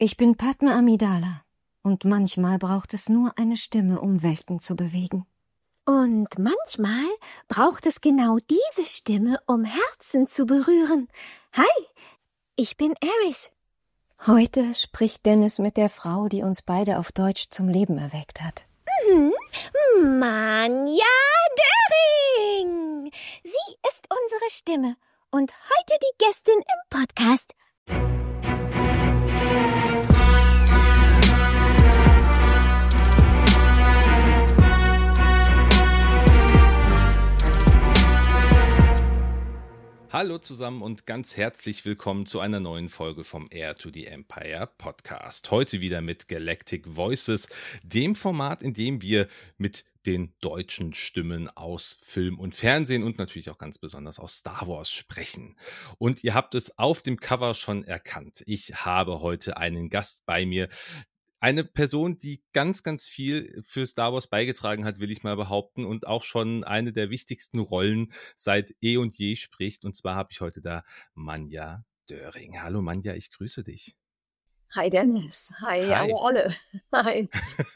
Ich bin Padme Amidala und manchmal braucht es nur eine Stimme, um Welten zu bewegen. Und manchmal braucht es genau diese Stimme, um Herzen zu berühren. Hi, ich bin Eris. Heute spricht Dennis mit der Frau, die uns beide auf Deutsch zum Leben erweckt hat. Manja Döring. Sie ist unsere Stimme und heute die Gästin im Podcast. Hallo zusammen und ganz herzlich willkommen zu einer neuen Folge vom Heir to the Empire Podcast. Heute wieder mit Galactic Voices, dem Format, in dem wir mit den deutschen Stimmen aus Film und Fernsehen und natürlich auch ganz besonders aus Star Wars sprechen. Und ihr habt es auf dem Cover schon erkannt. Ich habe heute einen Gast bei mir. Eine Person, die ganz, ganz viel für Star Wars beigetragen hat, will ich mal behaupten, und auch schon eine der wichtigsten Rollen seit eh und je spricht. Und zwar habe ich heute da Manja Döring. Hallo Manja, ich grüße dich. Hi Dennis. Hi. Alle. Hi.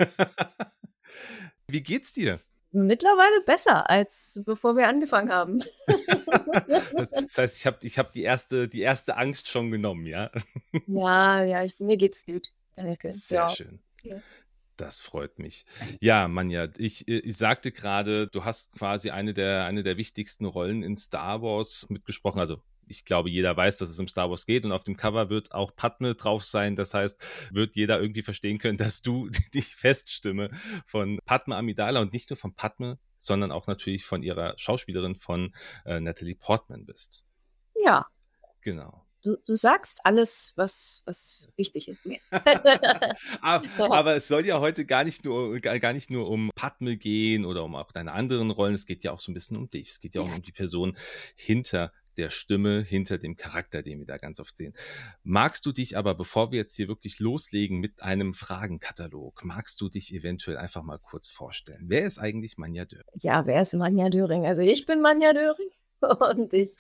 Wie geht's dir? Mittlerweile besser, als bevor wir angefangen haben. Das heißt, ich hab die erste Angst schon genommen, ja? Ja, mir geht's gut. Danke. Sehr schön. Ja. Das freut mich. Ja, Manja, ich sagte gerade, du hast quasi eine der wichtigsten Rollen in Star Wars mitgesprochen. Also ich glaube, jeder weiß, dass es um Star Wars geht und auf dem Cover wird auch Padme drauf sein. Das heißt, wird jeder irgendwie verstehen können, dass du die Feststimme von Padme Amidala und nicht nur von Padme, sondern auch natürlich von ihrer Schauspielerin von Natalie Portman bist. Ja. Genau. Du sagst alles, was wichtig ist mir. aber es soll ja heute gar nicht nur um Padme gehen oder um auch deine anderen Rollen. Es geht ja auch so ein bisschen um dich. Es geht ja auch um die Person hinter der Stimme, hinter dem Charakter, den wir da ganz oft sehen. Magst du dich aber, bevor wir jetzt hier wirklich loslegen mit einem Fragenkatalog, magst du dich eventuell einfach mal kurz vorstellen? Wer ist eigentlich Manja Döring? Ja, wer ist Manja Döring? Also ich bin Manja Döring und ich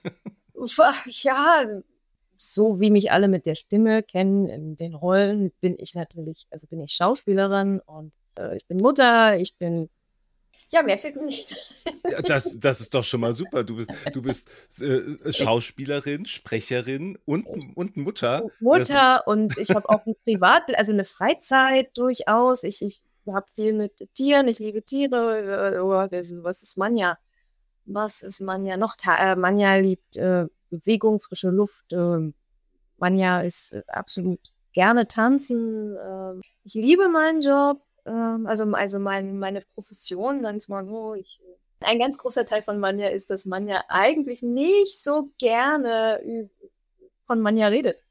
so wie mich alle mit der Stimme kennen in den Rollen, bin ich Schauspielerin und ich bin Mutter, mehr fehlt mir nicht. Ja, das ist doch schon mal super. Du bist Schauspielerin, Sprecherin und Mutter. Mutter und ich habe auch ein eine Freizeit durchaus. Ich habe viel mit Tieren, ich liebe Tiere. Was ist Manja? Noch? Manja liebt Bewegung, frische Luft. Manja ist absolut gerne tanzen. Ich liebe meinen Job, meine Profession, sagen wir es mal so. Ein ganz großer Teil von Manja ist, dass Manja eigentlich nicht so gerne von Manja redet.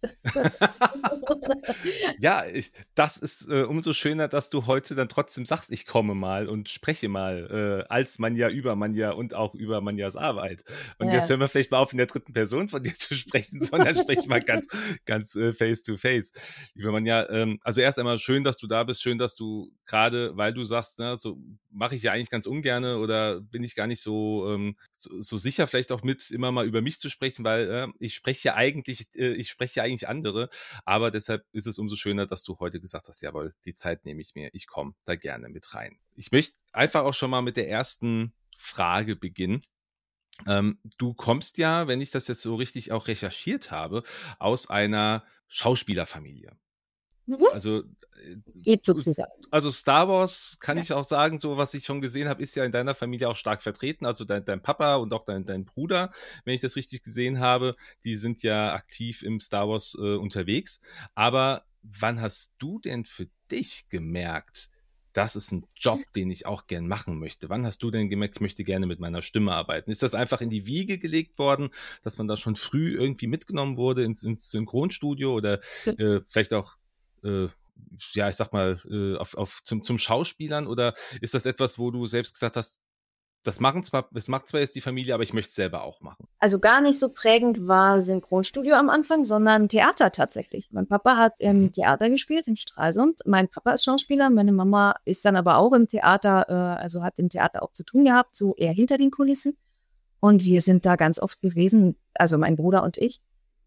Ja, das ist umso schöner, dass du heute dann trotzdem sagst, ich komme mal und spreche mal als Manja über Manja und auch über Manjas Arbeit. Und jetzt hören wir vielleicht mal auf, in der dritten Person von dir zu sprechen, sondern sprechen mal ganz face to face. Liebe Manja, also erst einmal schön, dass du da bist, schön, dass du gerade, weil du sagst, ne, so mache ich ja eigentlich ganz ungerne oder bin ich gar nicht so sicher, vielleicht auch mit immer mal über mich zu sprechen, weil ich spreche ja eigentlich andere, aber deshalb ist es umso schöner, dass du heute gesagt hast, jawohl, die Zeit nehme ich mir, ich komme da gerne mit rein. Ich möchte einfach auch schon mal mit der ersten Frage beginnen. Du kommst ja, wenn ich das jetzt so richtig auch recherchiert habe, aus einer Schauspielerfamilie. Also, geht sozusagen. Also Star Wars, kann ich auch sagen, so was ich schon gesehen habe, ist ja in deiner Familie auch stark vertreten. Also dein Papa und auch dein Bruder, wenn ich das richtig gesehen habe, die sind ja aktiv im Star Wars unterwegs. Aber wann hast du denn für dich gemerkt, das ist ein Job, den ich auch gern machen möchte? Wann hast du denn gemerkt, ich möchte gerne mit meiner Stimme arbeiten? Ist das einfach in die Wiege gelegt worden, dass man da schon früh irgendwie mitgenommen wurde ins Synchronstudio oder vielleicht auch ich sag mal, zum Schauspielern, oder ist das etwas, wo du selbst gesagt hast, das macht zwar jetzt die Familie, aber ich möchte es selber auch machen? Also gar nicht so prägend war Synchronstudio am Anfang, sondern Theater tatsächlich. Mein Papa hat im Theater gespielt, in Stralsund. Mein Papa ist Schauspieler, meine Mama ist dann aber auch im Theater, also hat im Theater auch zu tun gehabt, so eher hinter den Kulissen. Und wir sind da ganz oft gewesen, also mein Bruder und ich.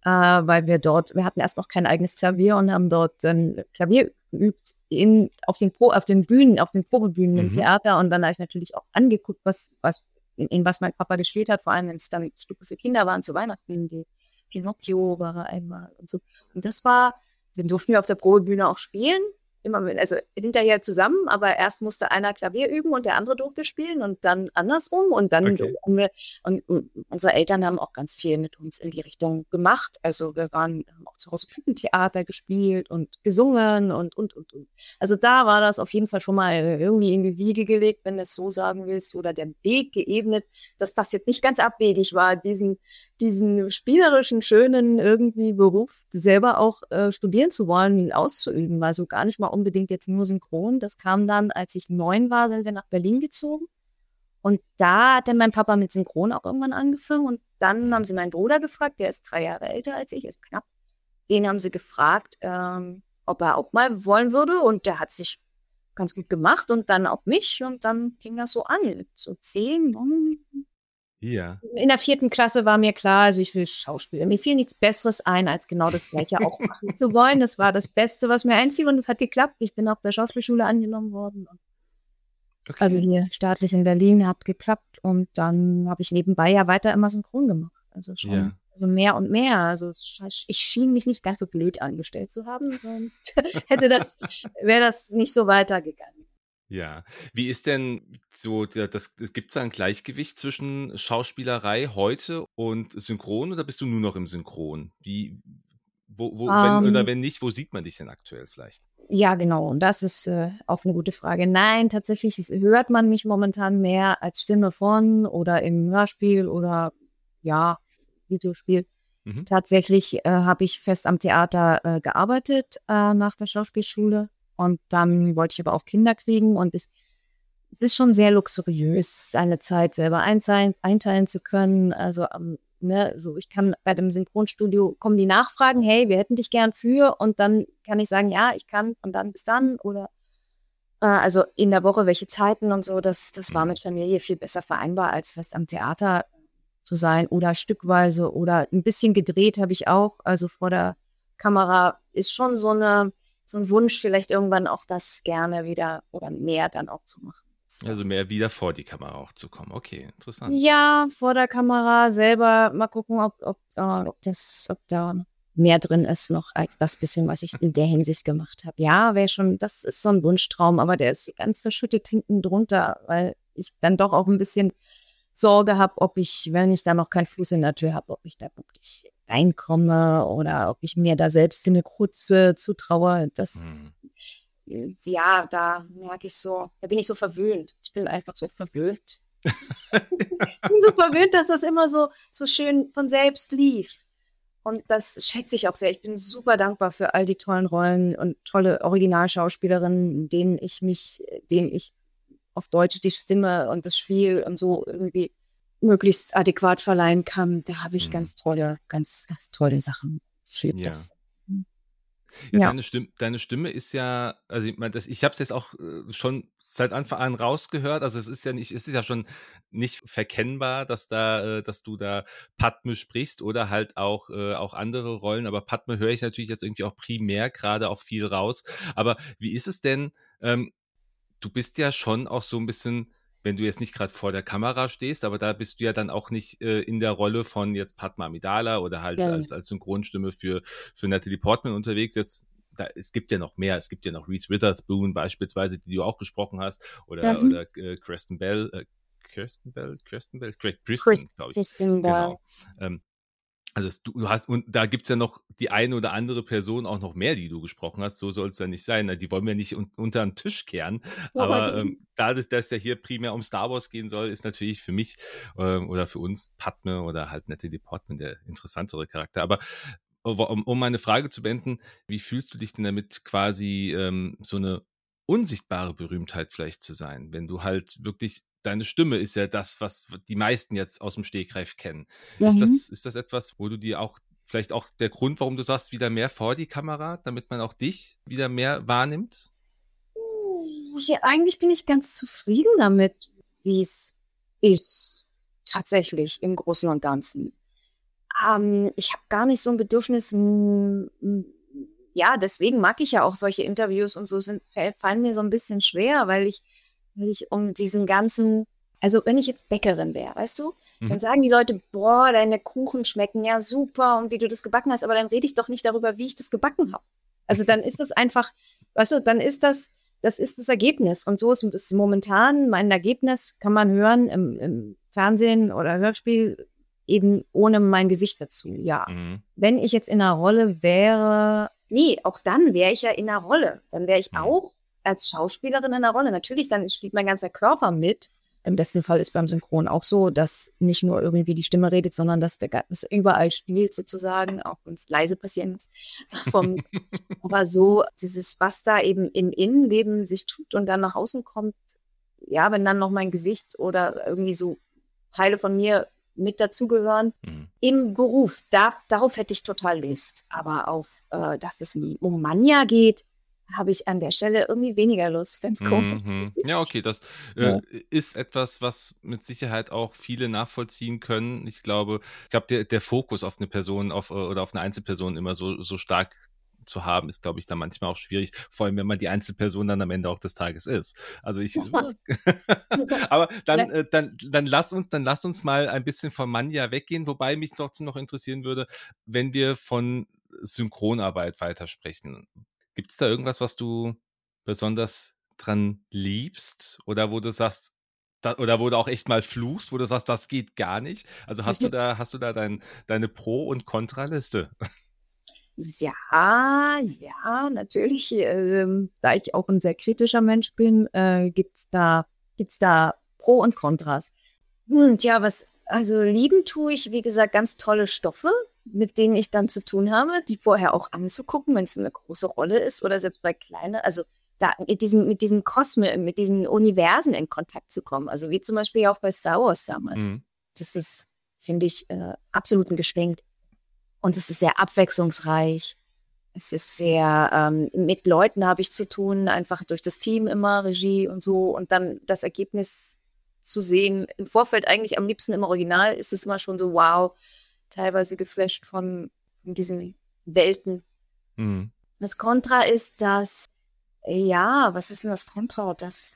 weil wir hatten erst noch kein eigenes Klavier und haben dort dann Klavier geübt auf den Probebühnen im Theater. Und dann habe ich natürlich auch angeguckt, in was mein Papa gespielt hat, vor allem wenn es dann Stücke für Kinder waren zu Weihnachten, die Pinocchio war er einmal und so. Und den durften wir auf der Probebühne auch spielen. Also hinterher zusammen, aber erst musste einer Klavier üben und der andere durfte spielen und dann andersrum und dann und unsere Eltern haben auch ganz viel mit uns in die Richtung gemacht. Also wir haben auch zu Hause Puppentheater gespielt und gesungen und. Also da war das auf jeden Fall schon mal irgendwie in die Wiege gelegt, wenn du es so sagen willst, oder der Weg geebnet, dass das jetzt nicht ganz abwegig war, diesen spielerischen, schönen irgendwie Beruf selber auch studieren zu wollen, ihn auszuüben. Also gar nicht mal unbedingt jetzt nur synchron. Das kam dann, als ich 9 war, sind wir nach Berlin gezogen. Und da hat dann mein Papa mit Synchron auch irgendwann angefangen. Und dann haben sie meinen Bruder gefragt, der ist 3 Jahre älter als ich, also knapp. Den haben sie gefragt, ob er auch mal wollen würde. Und der hat sich ganz gut gemacht und dann auch mich. Und dann ging das so an. So 10, Ja. In der 4. Klasse war mir klar, also ich will Schauspiel. Mir fiel nichts Besseres ein, als genau das Gleiche auch machen zu wollen. Das war das Beste, was mir einfiel und es hat geklappt. Ich bin auf der Schauspielschule angenommen worden. Okay. Also hier staatlich in Berlin, hat geklappt und dann habe ich nebenbei ja weiter immer synchron gemacht. Also schon also mehr und mehr. Also ich schien mich nicht ganz so blöd angestellt zu haben, sonst wäre das nicht so weitergegangen. Ja. Wie ist denn so, es gibt da ein Gleichgewicht zwischen Schauspielerei heute und Synchron oder bist du nur noch im Synchron? Wenn nicht, wo sieht man dich denn aktuell vielleicht? Ja, genau. Und das ist auch eine gute Frage. Nein, tatsächlich hört man mich momentan mehr als Stimme von oder im Hörspiel oder Videospiel. Tatsächlich habe ich fest am Theater gearbeitet nach der Schauspielschule. Und dann wollte ich aber auch Kinder kriegen und es ist schon sehr luxuriös, seine Zeit selber einteilen zu können. Also, so ich kann bei dem Synchronstudio kommen die Nachfragen, hey, wir hätten dich gern für und dann kann ich sagen, ja, ich kann von dann bis dann oder also in der Woche welche Zeiten und so. Das war mit Familie viel besser vereinbar, als fest am Theater zu sein oder stückweise oder ein bisschen gedreht habe ich auch. Also vor der Kamera ist schon so ein Wunsch, vielleicht irgendwann auch das gerne wieder oder mehr dann auch zu machen. Also mehr wieder vor die Kamera auch zu kommen. Okay, interessant. Ja, vor der Kamera selber mal gucken, ob da mehr drin ist noch als das bisschen, was ich in der Hinsicht gemacht habe. Ja, das ist so ein Wunschtraum, aber der ist ganz verschüttet hinten drunter, weil ich dann doch auch ein bisschen Sorge habe, wenn ich da noch keinen Fuß in der Tür habe, ob ich da wirklich reinkomme oder ob ich mir da selbst eine Kurze zutraue. Da merke ich so, da bin ich so verwöhnt. Ich bin einfach so verwöhnt. Ich bin so verwöhnt, dass das immer so schön von selbst lief. Und das schätze ich auch sehr. Ich bin super dankbar für all die tollen Rollen und tolle Originalschauspielerinnen, denen ich auf Deutsch die Stimme und das Spiel und so irgendwie möglichst adäquat verleihen kann. Da habe ich ganz tolle Sachen. Ja. Deine Stimme ist ja, also ich habe es jetzt auch schon seit Anfang an rausgehört, also es ist ja schon nicht verkennbar, dass du da Padme sprichst oder halt auch andere Rollen, aber Padme höre ich natürlich jetzt irgendwie auch primär gerade auch viel raus. Aber wie ist es denn, du bist ja schon auch so ein bisschen, wenn du jetzt nicht gerade vor der Kamera stehst, aber da bist du ja dann auch nicht in der Rolle von jetzt Padma Amidala oder halt als Synchronstimme für Natalie Portman unterwegs. Es gibt ja noch mehr. Es gibt ja noch Reese Witherspoon beispielsweise, die du auch gesprochen hast, oder Kristen Bell, glaube ich. Kristen Bell. Genau. Also du hast, und da gibt's ja noch die eine oder andere Person auch noch mehr, die du gesprochen hast. So soll es ja nicht sein. Die wollen wir nicht unter den Tisch kehren. Aber dadurch, dass es ja hier primär um Star Wars gehen soll, ist natürlich für mich oder für uns Padme oder halt Natalie Portman der interessantere Charakter. Aber um meine Frage zu beenden, wie fühlst du dich denn damit, quasi so eine unsichtbare Berühmtheit vielleicht zu sein, wenn du halt wirklich, deine Stimme ist ja das, was die meisten jetzt aus dem Stegreif kennen. Ist das etwas, wo du dir auch, vielleicht auch der Grund, warum du sagst, wieder mehr vor die Kamera, damit man auch dich wieder mehr wahrnimmt? Eigentlich bin ich ganz zufrieden damit, wie es ist, tatsächlich im Großen und Ganzen. Ich habe gar nicht so ein Bedürfnis, ja, deswegen mag ich ja auch solche Interviews und so fallen mir so ein bisschen schwer, weil ich um diesen ganzen, also wenn ich jetzt Bäckerin wäre, weißt du, dann sagen die Leute, boah, deine Kuchen schmecken ja super und wie du das gebacken hast, aber dann rede ich doch nicht darüber, wie ich das gebacken habe. Also dann ist das einfach, weißt du, dann ist das ist das Ergebnis. Und so ist es momentan, mein Ergebnis kann man hören im Fernsehen oder Hörspiel, eben ohne mein Gesicht dazu, ja. Wenn ich jetzt in einer Rolle wäre, auch dann wäre ich ja in einer Rolle. Dann wäre ich auch als Schauspielerin in einer Rolle. Natürlich, dann spielt mein ganzer Körper mit. Im besten Fall ist beim Synchron auch so, dass nicht nur irgendwie die Stimme redet, sondern dass das überall spielt sozusagen, auch wenn es leise passieren muss. Aber so dieses, was da eben im Innenleben sich tut und dann nach außen kommt, ja, wenn dann noch mein Gesicht oder irgendwie so Teile von mir mit dazugehören, im Beruf, darauf hätte ich total Lust. Aber auf, dass es um Manja geht, habe ich an der Stelle irgendwie weniger Lust, wenn es komisch ist. Ja, okay, das ist etwas, was mit Sicherheit auch viele nachvollziehen können. Ich glaube, der Fokus auf eine Person oder auf eine Einzelperson immer so stark zu haben, ist, glaube ich, da manchmal auch schwierig, vor allem wenn man die Einzelperson dann am Ende auch des Tages ist. Also aber dann lass uns mal ein bisschen von Manja weggehen, wobei mich trotzdem noch interessieren würde, wenn wir von Synchronarbeit weitersprechen. Gibt es da irgendwas, was du besonders dran liebst oder wo du sagst, oder wo du auch echt mal fluchst, wo du sagst, das geht gar nicht? Also hast du da deine Pro- und Kontraliste? Ja, natürlich. Da ich auch ein sehr kritischer Mensch bin, gibt's da Pro und Kontras. Also lieben tue ich, wie gesagt, ganz tolle Stoffe, mit denen ich dann zu tun habe, die vorher auch anzugucken, wenn es eine große Rolle ist oder selbst bei kleinen, also da mit diesen mit diesen Universen in Kontakt zu kommen. Also wie zum Beispiel auch bei Star Wars damals. Das ist, finde ich, absolut ein Geschenk. Und es ist sehr abwechslungsreich. Es ist sehr, mit Leuten habe ich zu tun, einfach durch das Team immer, Regie und so. Und dann das Ergebnis zu sehen, im Vorfeld eigentlich am liebsten im Original, ist es immer schon so, wow, teilweise geflasht von diesen Welten. Das Kontra ist das, was ist denn das Kontra?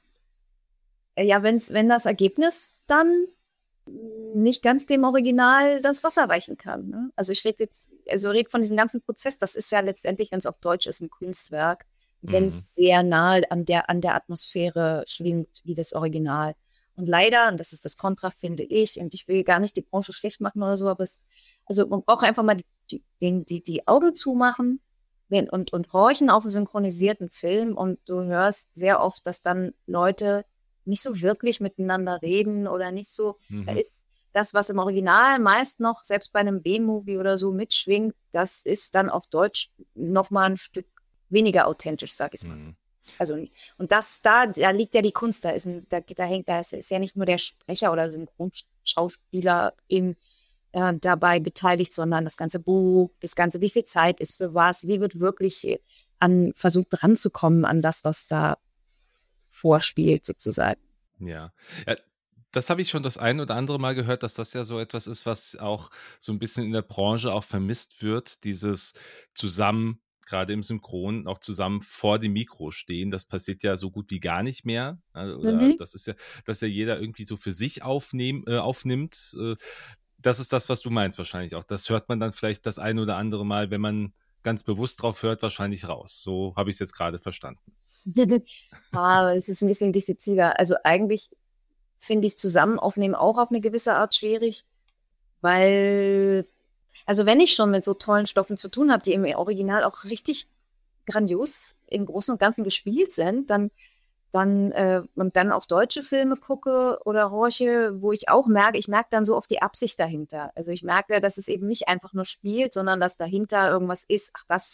Wenn das Ergebnis dann nicht ganz dem Original das Wasser weichen kann. Ne? Also ich rede von diesem ganzen Prozess, das ist ja letztendlich, wenn es auf Deutsch ist, ein Kunstwerk, wenn es sehr nahe an der Atmosphäre schwingt wie das Original. Und leider, und das ist das Kontra, finde ich, und ich will gar nicht die Branche schlecht machen oder so, aber man braucht einfach mal die Augen zumachen und horchen auf einen synchronisierten Film und du hörst sehr oft, dass dann Leute nicht so wirklich miteinander reden oder nicht so, da ist das, was im Original meist noch, selbst bei einem B-Movie oder so mitschwingt, das ist dann auf Deutsch nochmal ein Stück weniger authentisch, sag ich mal so. Also, und da liegt ja die Kunst, da ist ja nicht nur der Sprecher oder Synchronschauspieler dabei beteiligt, sondern das ganze Buch, wie viel Zeit ist für was, wie wird wirklich versucht ranzukommen an das, was da vorspielt, sozusagen. Ja, das habe ich schon das ein oder andere Mal gehört, dass das ja so etwas ist, was auch so ein bisschen in der Branche auch vermisst wird, dieses zusammen, gerade im Synchron, auch zusammen vor dem Mikro stehen. Das passiert ja so gut wie gar nicht mehr. Oder das ist ja, dass ja jeder irgendwie so für sich aufnimmt. Das ist das, was du meinst wahrscheinlich auch. Das hört man dann vielleicht das ein oder andere Mal, wenn man ganz bewusst drauf hört, wahrscheinlich raus. So habe ich es jetzt gerade verstanden. Es ist ein bisschen diffiziler. Also eigentlich finde ich zusammen aufnehmen auch auf eine gewisse Art schwierig, weil, also wenn ich schon mit so tollen Stoffen zu tun habe, die im Original auch richtig grandios im Großen und Ganzen gespielt sind, dann auf deutsche Filme gucke oder horche, wo ich auch merke, dann so oft die Absicht dahinter. Also ich merke, dass es eben nicht einfach nur spielt, sondern dass dahinter irgendwas ist,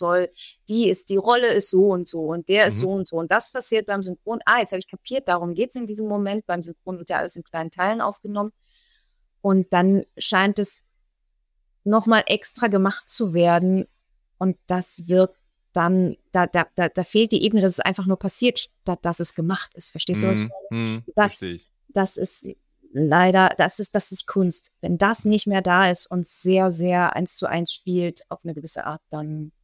die Rolle ist so und der ist so und so. Und das passiert beim Synchron. Jetzt habe ich kapiert, darum geht es in diesem Moment. Beim Synchron wird ja alles in kleinen Teilen aufgenommen. Und dann scheint es nochmal extra gemacht zu werden. Und das wird dann, da fehlt die Ebene, dass es einfach nur passiert, statt dass es gemacht ist. Verstehst du, was ich meine? Verstehe ich. Das ist, leider, das ist Kunst. Wenn das nicht mehr da ist und sehr, sehr 1:1 spielt auf eine gewisse Art, dann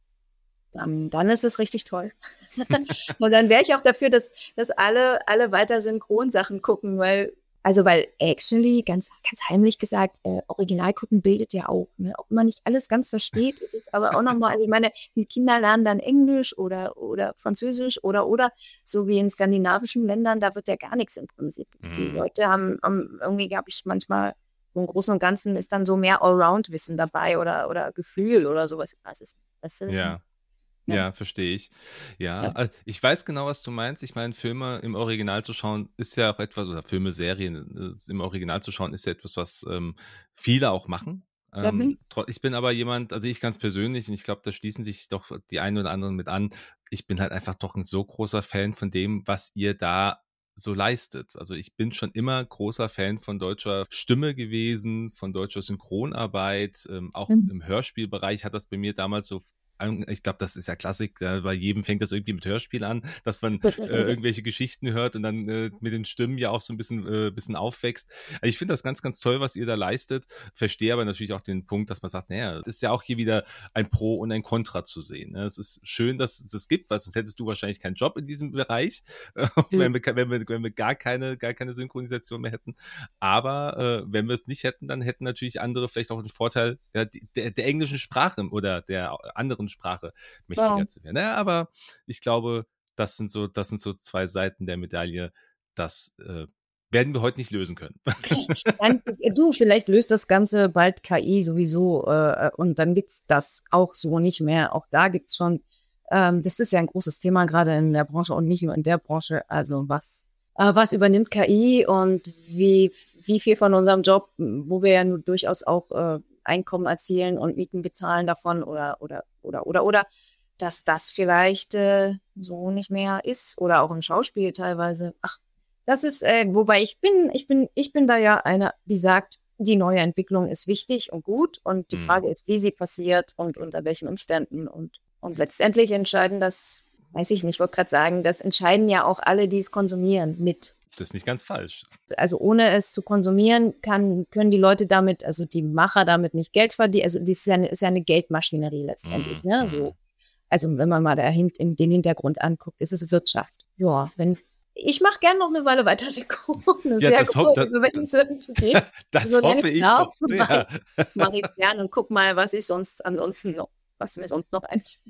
ist es richtig toll. Und dann wäre ich auch dafür, dass alle weiter Synchronsachen gucken, weil actually, ganz, ganz heimlich gesagt, Original gucken bildet ja auch, ne? Ob man nicht alles ganz versteht, ist es aber auch nochmal, also ich meine, die Kinder lernen dann Englisch oder Französisch oder, so wie in skandinavischen Ländern, da wird ja gar nichts synchronisiert. Die Leute haben irgendwie, glaube ich, manchmal so im Großen und Ganzen ist dann so mehr Allround-Wissen dabei oder Gefühl oder sowas. Das ist Ja. Ja, verstehe ich. Ja, also ich weiß genau, was du meinst. Ich meine, Filme im Original zu schauen ist ja auch etwas, oder Filme, Serien im Original zu schauen, ist ja etwas, was viele auch machen. Ich bin aber jemand, also ich ganz persönlich, und ich glaube, da schließen sich doch die einen oder anderen mit an, ich bin halt einfach doch ein so großer Fan von dem, was ihr da so leistet. Also ich bin schon immer großer Fan von deutscher Stimme gewesen, von deutscher Synchronarbeit. Auch im Hörspielbereich hat das bei mir damals so, ich glaube, das ist ja Klassik, bei jedem fängt das irgendwie mit Hörspiel an, dass man irgendwelche Geschichten hört und dann mit den Stimmen ja auch so ein bisschen aufwächst. Also ich finde das ganz, ganz toll, was ihr da leistet, verstehe aber natürlich auch den Punkt, dass man sagt, naja, es ist ja auch hier wieder ein Pro und ein Contra zu sehen. Es ist schön, dass es das gibt, weil sonst hättest du wahrscheinlich keinen Job in diesem Bereich, wenn wir gar keine Synchronisation mehr hätten. Aber wenn wir es nicht hätten, dann hätten natürlich andere vielleicht auch den Vorteil der englischen Sprache oder der anderen Sprache mächtiger zu werden. Naja, aber ich glaube, das sind so zwei Seiten der Medaille. Das werden wir heute nicht lösen können. Vielleicht löst das Ganze bald KI sowieso und dann gibt's das auch so nicht mehr. Auch da gibt's schon, das ist ja ein großes Thema, gerade in der Branche und nicht nur in der Branche. Also was übernimmt KI und wie viel von unserem Job, wo wir ja nur durchaus auch Einkommen erzielen und Mieten bezahlen davon oder, dass das vielleicht so nicht mehr ist oder auch im Schauspiel teilweise. Ach, das ist, wobei ich bin da ja einer, die sagt, die neue Entwicklung ist wichtig und gut und die Frage ist, wie sie passiert und unter welchen Umständen und letztendlich entscheiden das, weiß ich nicht, ich wollte gerade sagen, das entscheiden ja auch alle, die es konsumieren, mit. Das ist nicht ganz falsch. Also ohne es zu konsumieren, können die Leute damit, also die Macher damit nicht Geld verdienen. Also das ist ja eine Geldmaschinerie letztendlich. Ne? So, also wenn man mal den Hintergrund anguckt, ist es Wirtschaft. Ja, ich mache gerne noch eine Weile weiter Synchron. Ja, das hoffe ich doch sehr. Mache ich es gerne und guck mal, was mir sonst noch einfällt.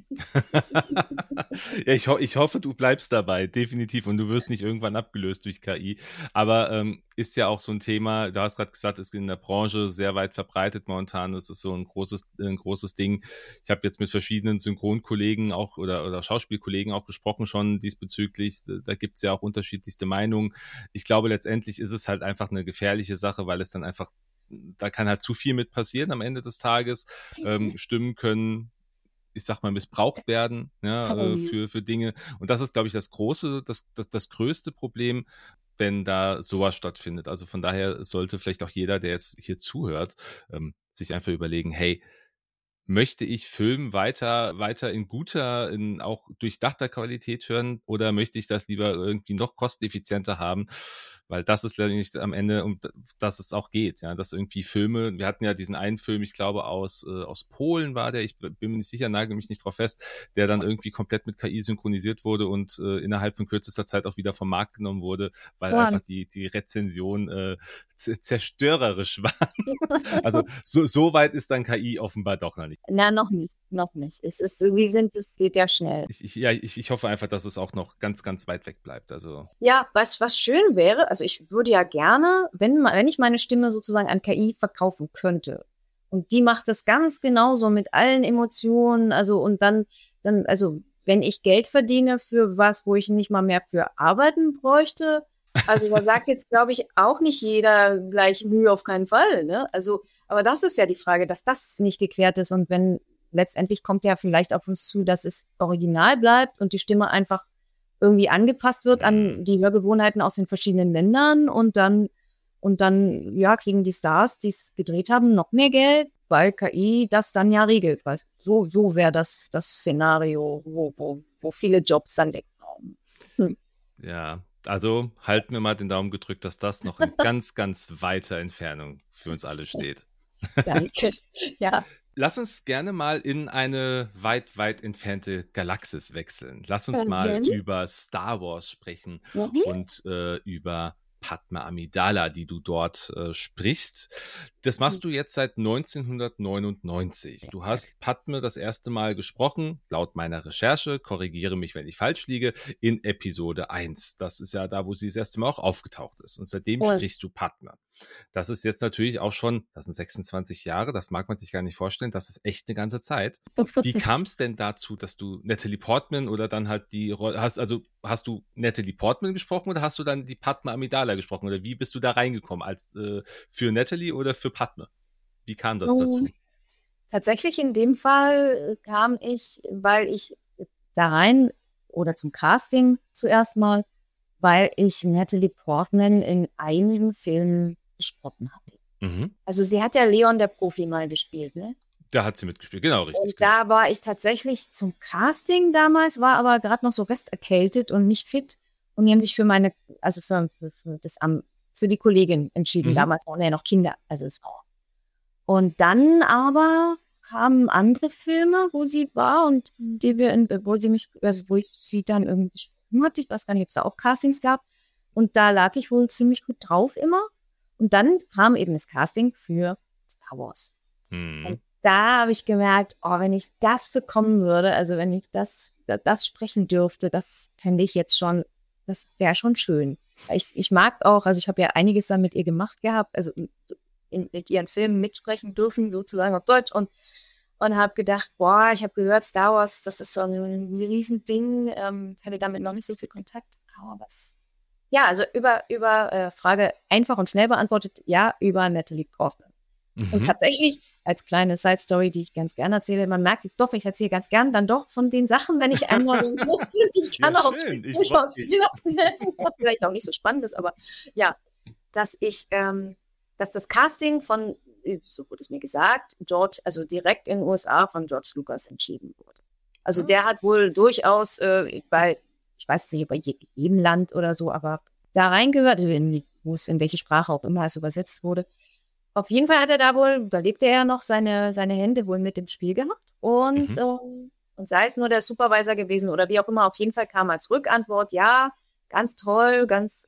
Ja, ich hoffe, du bleibst dabei, definitiv. Und du wirst nicht irgendwann abgelöst durch KI. Aber ist ja auch so ein Thema, du hast gerade gesagt, ist in der Branche sehr weit verbreitet momentan. Das ist so ein großes Ding. Ich habe jetzt mit verschiedenen Synchronkollegen auch oder Schauspielkollegen auch gesprochen schon diesbezüglich. Da gibt es ja auch unterschiedlichste Meinungen. Ich glaube, letztendlich ist es halt einfach eine gefährliche Sache, weil es dann einfach, da kann halt zu viel mit passieren am Ende des Tages. Stimmen können, ich sag mal, missbraucht werden, ja, für Dinge. Und das ist, glaube ich, das größte Problem, wenn da sowas stattfindet. Also von daher sollte vielleicht auch jeder, der jetzt hier zuhört, sich einfach überlegen, hey, möchte ich Film weiter in guter, in auch durchdachter Qualität hören oder möchte ich das lieber irgendwie noch kosteneffizienter haben? Weil das ist letztendlich am Ende, um das es auch geht, ja, dass irgendwie Filme, wir hatten ja diesen einen Film, ich glaube aus Polen war der, ich bin mir nicht sicher, nagel mich nicht drauf fest, der dann irgendwie komplett mit KI synchronisiert wurde und innerhalb von kürzester Zeit auch wieder vom Markt genommen wurde, weil einfach die Rezensionen zerstörerisch waren. Also so weit ist dann KI offenbar doch noch nicht. Na, noch nicht. Es geht ja schnell. Ich hoffe einfach, dass es auch noch ganz, ganz weit weg bleibt. Also. Ja, was schön wäre, also ich würde ja gerne, wenn ich meine Stimme sozusagen an KI verkaufen könnte. Und die macht das ganz genauso mit allen Emotionen, also und dann, also wenn ich Geld verdiene für was, wo ich nicht mal mehr für arbeiten bräuchte, also da sagt jetzt, glaube ich, auch nicht jeder gleich Mühe, auf keinen Fall, ne? Also, aber das ist ja die Frage, dass das nicht geklärt ist und wenn letztendlich kommt ja vielleicht auf uns zu, dass es original bleibt und die Stimme einfach irgendwie angepasst wird an die Hörgewohnheiten aus den verschiedenen Ländern und dann ja, kriegen die Stars, die es gedreht haben, noch mehr Geld, weil KI das dann ja regelt. Weißt? So wäre das Szenario, wo viele Jobs dann wegfallen. Ja, Also halten wir mal den Daumen gedrückt, dass das noch in ganz, ganz weiter Entfernung für uns alle steht. Danke. Ja. Lass uns gerne mal in eine weit, weit entfernte Galaxis wechseln. Lass uns mal über Star Wars sprechen und über Padme Amidala, die du dort sprichst. Das machst du jetzt seit 1999. Du hast Padme das erste Mal gesprochen, laut meiner Recherche, korrigiere mich, wenn ich falsch liege, in Episode 1. Das ist ja da, wo sie das erste Mal auch aufgetaucht ist. Und seitdem sprichst du Padme. Das ist jetzt natürlich auch schon, das sind 26 Jahre, das mag man sich gar nicht vorstellen, das ist echt eine ganze Zeit. Wie kam es denn dazu, dass du Natalie Portman oder dann halt die Rolle, hast du Natalie Portman gesprochen oder hast du dann die Padme Amidala gesprochen oder wie bist du da reingekommen, als für Natalie oder für Padme? Wie kam das dazu? Tatsächlich in dem Fall kam ich, weil ich da rein oder zum Casting zuerst mal, weil ich Natalie Portman in einigen Filmen gesprochen hatte. Mhm. Also sie hat ja Leon der Profi mal gespielt, ne? Da hat sie mitgespielt, genau, richtig. Und da war ich tatsächlich zum Casting damals, war aber gerade noch so resterkältet und nicht fit. Und die haben sich für meine, also für die Kollegin entschieden. Damals waren ja noch Kinder, also es war. Und dann aber kamen andere Filme, wo sie war und wo ich sie dann irgendwie gesprochen hatte. Ich weiß gar nicht, ob es da auch Castings gab. Und da lag ich wohl ziemlich gut drauf immer. Und dann kam eben das Casting für Star Wars. Und da habe ich gemerkt, wenn ich das bekommen würde, also wenn ich das sprechen dürfte, das fände ich jetzt schon, das wäre schon schön. Ich mag auch, also ich habe ja einiges dann mit ihr gemacht gehabt, also in ihren Filmen mitsprechen dürfen, sozusagen auf Deutsch und habe gedacht, ich habe gehört, Star Wars, das ist so ein Riesending, hatte damit noch nicht so viel Kontakt, aber was. Ja, also über Frage einfach und schnell beantwortet, ja, über Natalie Portman. Und tatsächlich, als kleine Side-Story, die ich ganz gerne erzähle, man merkt jetzt doch, ich erzähle ganz gern dann doch von den Sachen, wenn ich einmal wusste, ich kann auch durchaus viel erzählen, vielleicht auch nicht so Spannendes, aber ja, dass das Casting von, so wurde es mir gesagt, also direkt in den USA von George Lucas entschieden wurde. Also der hat wohl durchaus ich weiß nicht, bei jedem Land oder so, aber da reingehört, in welche Sprache auch immer es übersetzt wurde. Auf jeden Fall hat er da lebte er noch seine Hände wohl mit im Spiel gehabt und sei es nur der Supervisor gewesen oder wie auch immer, auf jeden Fall kam als Rückantwort, ja, ganz toll, ganz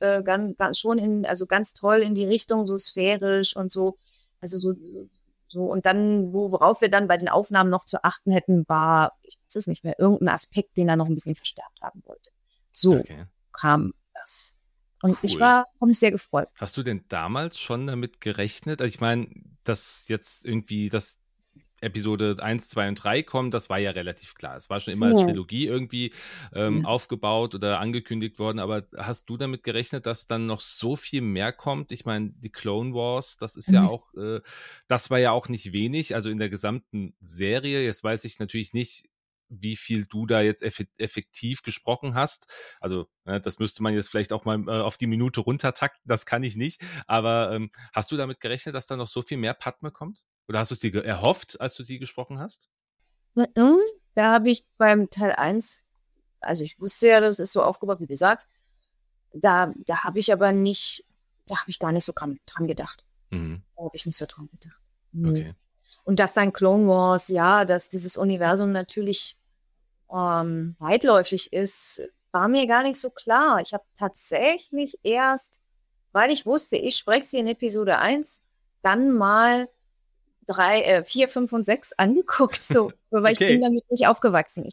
toll in die Richtung, so sphärisch und so, also so und dann, worauf wir dann bei den Aufnahmen noch zu achten hätten, war, ich weiß es nicht mehr, irgendein Aspekt, den er noch ein bisschen verstärkt haben wollte. So kam das. Und ich habe mich sehr gefreut. Hast du denn damals schon damit gerechnet? Also ich meine, dass jetzt irgendwie das Episode 1, 2 und 3 kommen, das war ja relativ klar. Es war schon immer als Trilogie irgendwie aufgebaut oder angekündigt worden, aber hast du damit gerechnet, dass dann noch so viel mehr kommt? Ich meine, die Clone Wars, das ist ja auch, das war ja auch nicht wenig, also in der gesamten Serie. Jetzt weiß ich natürlich nicht, wie viel du da jetzt effektiv gesprochen hast. Also das müsste man jetzt vielleicht auch mal auf die Minute runtertakten, das kann ich nicht. Aber hast du damit gerechnet, dass da noch so viel mehr Padme kommt? Oder hast du es dir erhofft, als du sie gesprochen hast? Da habe ich beim Teil 1, also ich wusste ja, das ist so aufgebaut, wie du sagst, da habe ich aber nicht, da habe ich gar nicht so dran gedacht. Da habe ich nicht so dran gedacht. Okay. Und dass dann Clone Wars, ja, dass dieses Universum natürlich weitläufig ist, war mir gar nicht so klar. Ich habe tatsächlich erst, weil ich wusste, ich spreche sie in Episode 1, dann mal 3, 4, 5 und 6 angeguckt, so, weil ich bin damit nicht aufgewachsen.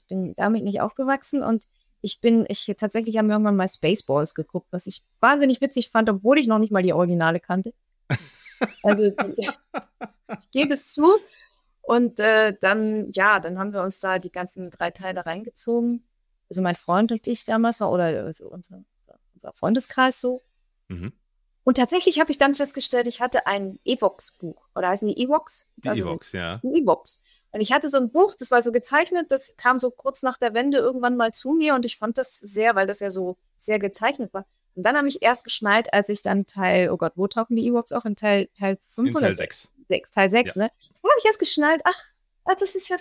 Und tatsächlich haben wir irgendwann mal Spaceballs geguckt, was ich wahnsinnig witzig fand, obwohl ich noch nicht mal die Originale kannte. Also, ich gebe es zu. Und dann haben wir uns da die ganzen 3 Teile reingezogen. Also mein Freund und ich damals, oder also unser Freundeskreis so. Und tatsächlich habe ich dann festgestellt, ich hatte ein Evox-Buch. Oder heißen die Evox? Die Evox, ja. Die Evox. Und ich hatte so ein Buch, das war so gezeichnet, das kam so kurz nach der Wende irgendwann mal zu mir und ich fand das sehr, weil das ja so sehr gezeichnet war. Und dann habe ich erst geschnallt, als ich dann wo tauchen die Evox auch? In Teil 5 oder Teil 6. Teil 6, ja. Ne? Da habe ich erst geschnallt, ach, das ist ja das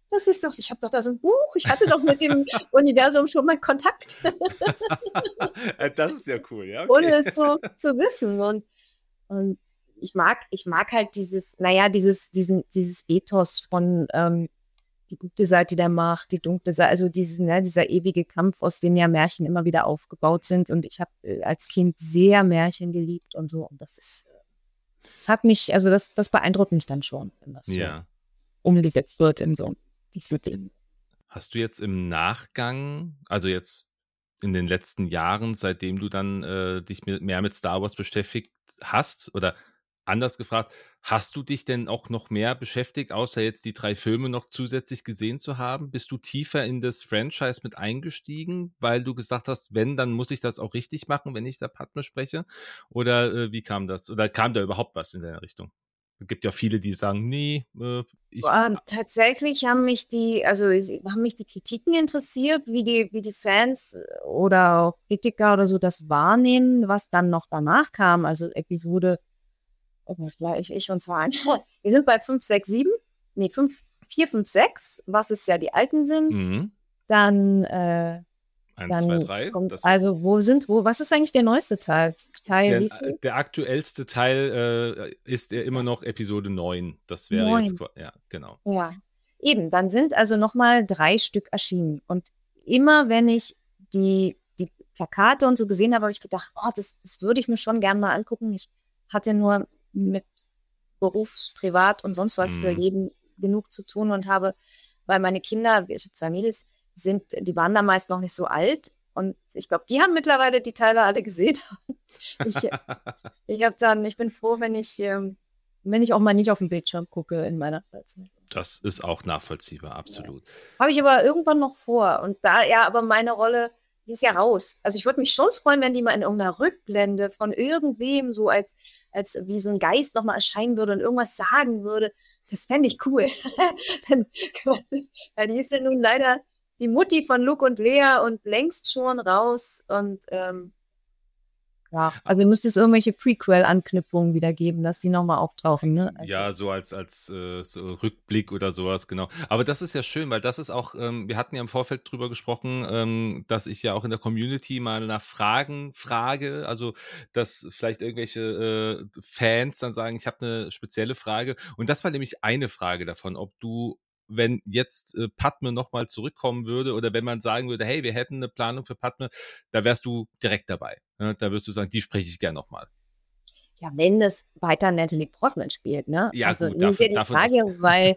das ist doch, ich habe doch da so ein Buch, ich hatte doch mit dem Universum schon mal Kontakt. Das ist ja cool, ja. Okay. Ohne es so zu wissen. Und ich mag halt dieses Ethos von die gute Seite der Macht, die dunkle Seite, also dieser ewige Kampf, aus dem ja Märchen immer wieder aufgebaut sind. Und ich habe als Kind sehr Märchen geliebt und so. Und das hat mich, also das beeindruckt mich dann schon, wenn das so umgesetzt wird in so diese Dinge. Hast du jetzt im Nachgang, also jetzt in den letzten Jahren, seitdem du dann dich mehr mit Star Wars beschäftigt hast, oder anders gefragt, hast du dich denn auch noch mehr beschäftigt, außer jetzt die 3 Filme noch zusätzlich gesehen zu haben? Bist du tiefer in das Franchise mit eingestiegen, weil du gesagt hast, wenn, dann muss ich das auch richtig machen, wenn ich da Padme spreche? Oder wie kam das? Oder kam da überhaupt was in der Richtung? Es gibt ja viele, die sagen, nee, tatsächlich haben mich die Kritiken interessiert, wie die Fans oder auch Kritiker oder so das wahrnehmen, was dann noch danach kam. Also Episode, ich und zwar, wir sind bei 5, 6, 7, 4, 5, 6, was es ja die alten sind. Dann 1, 2, 3. Was ist eigentlich der neueste Teil? Der aktuellste Teil ist immer noch Episode 9. Das wäre 9. Jetzt, ja, genau. Ja, eben, dann sind also nochmal 3 Stück erschienen. Und immer wenn ich die Plakate und so gesehen habe, habe ich gedacht, das würde ich mir schon gerne mal angucken. Ich hatte nur mit Beruf, Privat und sonst was für jeden genug zu tun und habe, weil meine Kinder, ich habe 2 Mädels, die waren da meist noch nicht so alt und ich glaube, die haben mittlerweile die Teile alle gesehen. Ich bin froh, wenn ich auch mal nicht auf den Bildschirm gucke in meiner Freizeit. Das ist auch nachvollziehbar, absolut. Ja. Habe ich aber irgendwann noch vor und aber meine Rolle, die ist ja raus. Also ich würde mich schon freuen, wenn die mal in irgendeiner Rückblende von irgendwem so als wie so ein Geist nochmal erscheinen würde und irgendwas sagen würde. Das fände ich cool. Die ist ja nun leider die Mutti von Luke und Lea und längst schon raus. Und also müsste es irgendwelche Prequel-Anknüpfungen wieder geben, dass die nochmal auftauchen. Ne? Also. Ja, so als so Rückblick oder sowas, genau. Aber das ist ja schön, weil das ist auch, wir hatten ja im Vorfeld drüber gesprochen, dass ich ja auch in der Community mal nach Fragen frage, also dass vielleicht irgendwelche Fans dann sagen, ich habe eine spezielle Frage. Und das war nämlich eine Frage davon, ob du, wenn jetzt Padme nochmal zurückkommen würde oder wenn man sagen würde, hey, wir hätten eine Planung für Padme, da wärst du direkt dabei. Ne? Da würdest du sagen, die spreche ich gern nochmal. Ja, wenn das weiter Natalie Portman spielt, ne? Ja, also gut, das ist ja die Frage, weil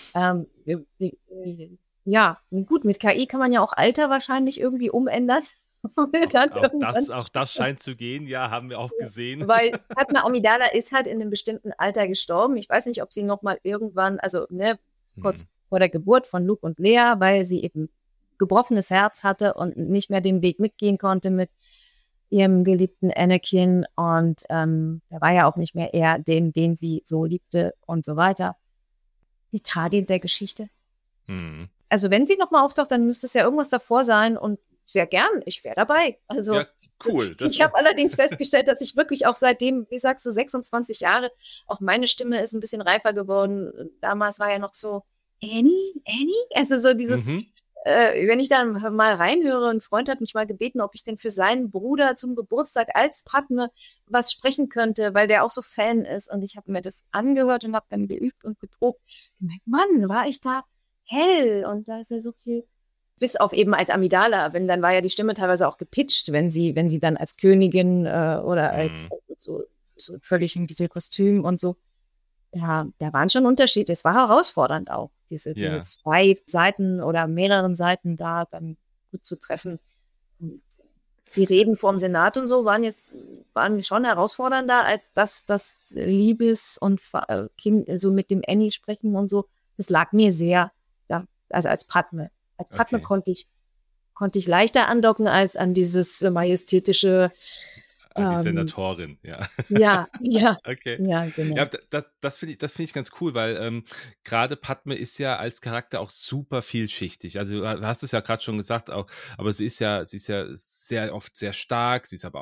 gut, mit KI kann man ja auch Alter wahrscheinlich irgendwie umändern. Auch das scheint zu gehen, ja, haben wir auch gesehen. Weil Padme Amidala ist halt in einem bestimmten Alter gestorben. Ich weiß nicht, ob sie nochmal irgendwann, also kurz vor der Geburt von Luke und Lea, weil sie eben gebrochenes Herz hatte und nicht mehr den Weg mitgehen konnte mit ihrem geliebten Anakin und der war ja auch nicht mehr er, den sie so liebte und so weiter. Die Tragik der Geschichte. Also wenn sie nochmal auftaucht, dann müsste es ja irgendwas davor sein und sehr gern, ich wäre dabei. Also ja, cool. Ich habe allerdings festgestellt, dass ich wirklich auch seitdem, wie sagst du, 26 Jahre, auch meine Stimme ist ein bisschen reifer geworden. Damals war ja noch so Annie? Also so dieses, wenn ich dann mal reinhöre, ein Freund hat mich mal gebeten, ob ich denn für seinen Bruder zum Geburtstag als Padme was sprechen könnte, weil der auch so Fan ist. Und ich habe mir das angehört und habe dann geübt und geprobt. Gemerkt, Mann, war ich da hell und da ist ja so viel. Bis auf eben als Amidala, dann war ja die Stimme teilweise auch gepitcht, wenn sie dann als Königin oder als so völlig in diesem Kostüm und so. Ja, da waren schon Unterschiede. Es war herausfordernd auch, diese 2 Seiten oder mehreren Seiten da dann gut zu treffen. Und die Reden vor dem Senat und so waren schon herausfordernder als das Liebes- und so mit dem Annie sprechen und so. Das lag mir sehr, ja, also als Padme. Als Padme konnte ich leichter andocken als an dieses majestätische Die Senatorin, ja. Ja. Okay. Ja, genau. Ja, das finde ich ganz cool, weil gerade Padme ist ja als Charakter auch super vielschichtig. Also du hast es ja gerade schon gesagt, auch, aber sie ist ja sehr oft sehr stark, sie ist aber auch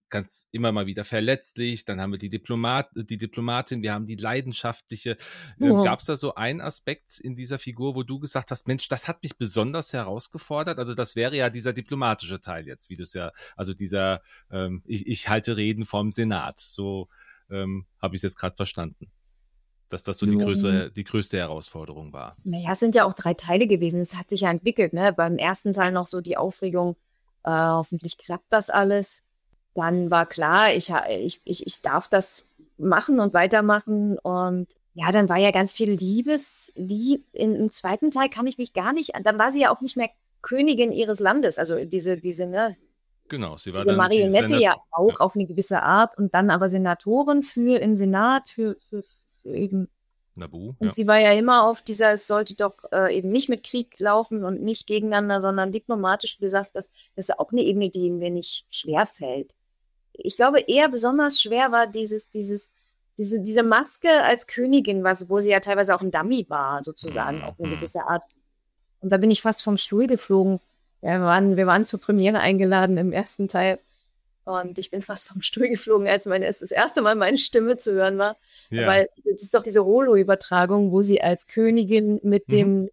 ganz immer mal wieder verletzlich, dann haben wir die Diplomatin, wir haben die leidenschaftliche. Gab es da so einen Aspekt in dieser Figur, wo du gesagt hast, Mensch, das hat mich besonders herausgefordert? Also das wäre ja dieser diplomatische Teil jetzt, wie du es ja, also dieser, ich halte Reden vom Senat, so habe ich es jetzt gerade verstanden. Dass das so die größte Herausforderung war. Naja, es sind ja auch 3 Teile gewesen. Es hat sich ja entwickelt, ne? Beim ersten Teil noch so die Aufregung, hoffentlich klappt das alles. Dann war klar, ich darf das machen und weitermachen. Und ja, dann war ja ganz viel im zweiten Teil kann ich mich gar nicht, dann war sie ja auch nicht mehr Königin ihres Landes. Also diese ne? Genau, sie war Diese dann Marionette ja auch auf eine gewisse Art und dann aber Senatorin im Senat für eben. Naboo, und sie war ja immer auf es sollte doch eben nicht mit Krieg laufen und nicht gegeneinander, sondern diplomatisch. Du sagst, das ist auch eine Ebene, die mir nicht schwer fällt. Ich glaube, eher besonders schwer war diese Maske als Königin, wo sie ja teilweise auch ein Dummy war, sozusagen, auf eine gewisse Art. Und da bin ich fast vom Stuhl geflogen. Ja, wir waren zur Premiere eingeladen im ersten Teil. Und ich bin fast vom Stuhl geflogen, als das erste Mal meine Stimme zu hören war. Ja. Weil das ist doch diese Holo-Übertragung, wo sie als Königin mit dem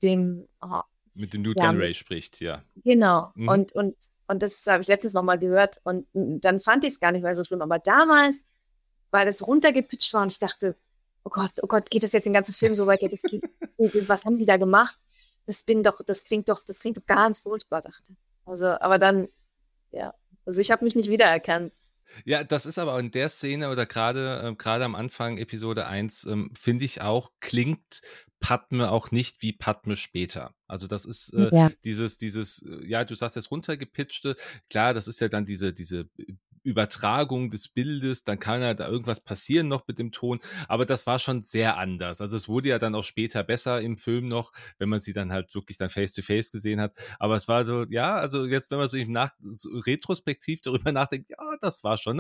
Newt Gunray spricht, ja. Genau. Und das habe ich letztens nochmal gehört. Und dann fand ich es gar nicht mehr so schlimm. Aber damals, weil das runtergepitcht war und ich dachte, oh Gott, geht das jetzt den ganzen Film so weit? Was haben die da gemacht? Das klingt doch ganz furchtbar, dachte. Also, aber dann, ja. Also ich habe mich nicht wiedererkannt. Ja, das ist aber in der Szene oder gerade am Anfang Episode 1, finde ich auch, klingt Padme auch nicht wie Padme später. Also das ist dieses, du sagst das runtergepitchte, klar, das ist ja dann diese Übertragung des Bildes, dann kann ja da irgendwas passieren noch mit dem Ton, aber das war schon sehr anders. Also es wurde ja dann auch später besser im Film noch, wenn man sie dann halt wirklich dann face-to-face gesehen hat, aber es war so, ja, also jetzt, wenn man so retrospektiv darüber nachdenkt, ja, das war schon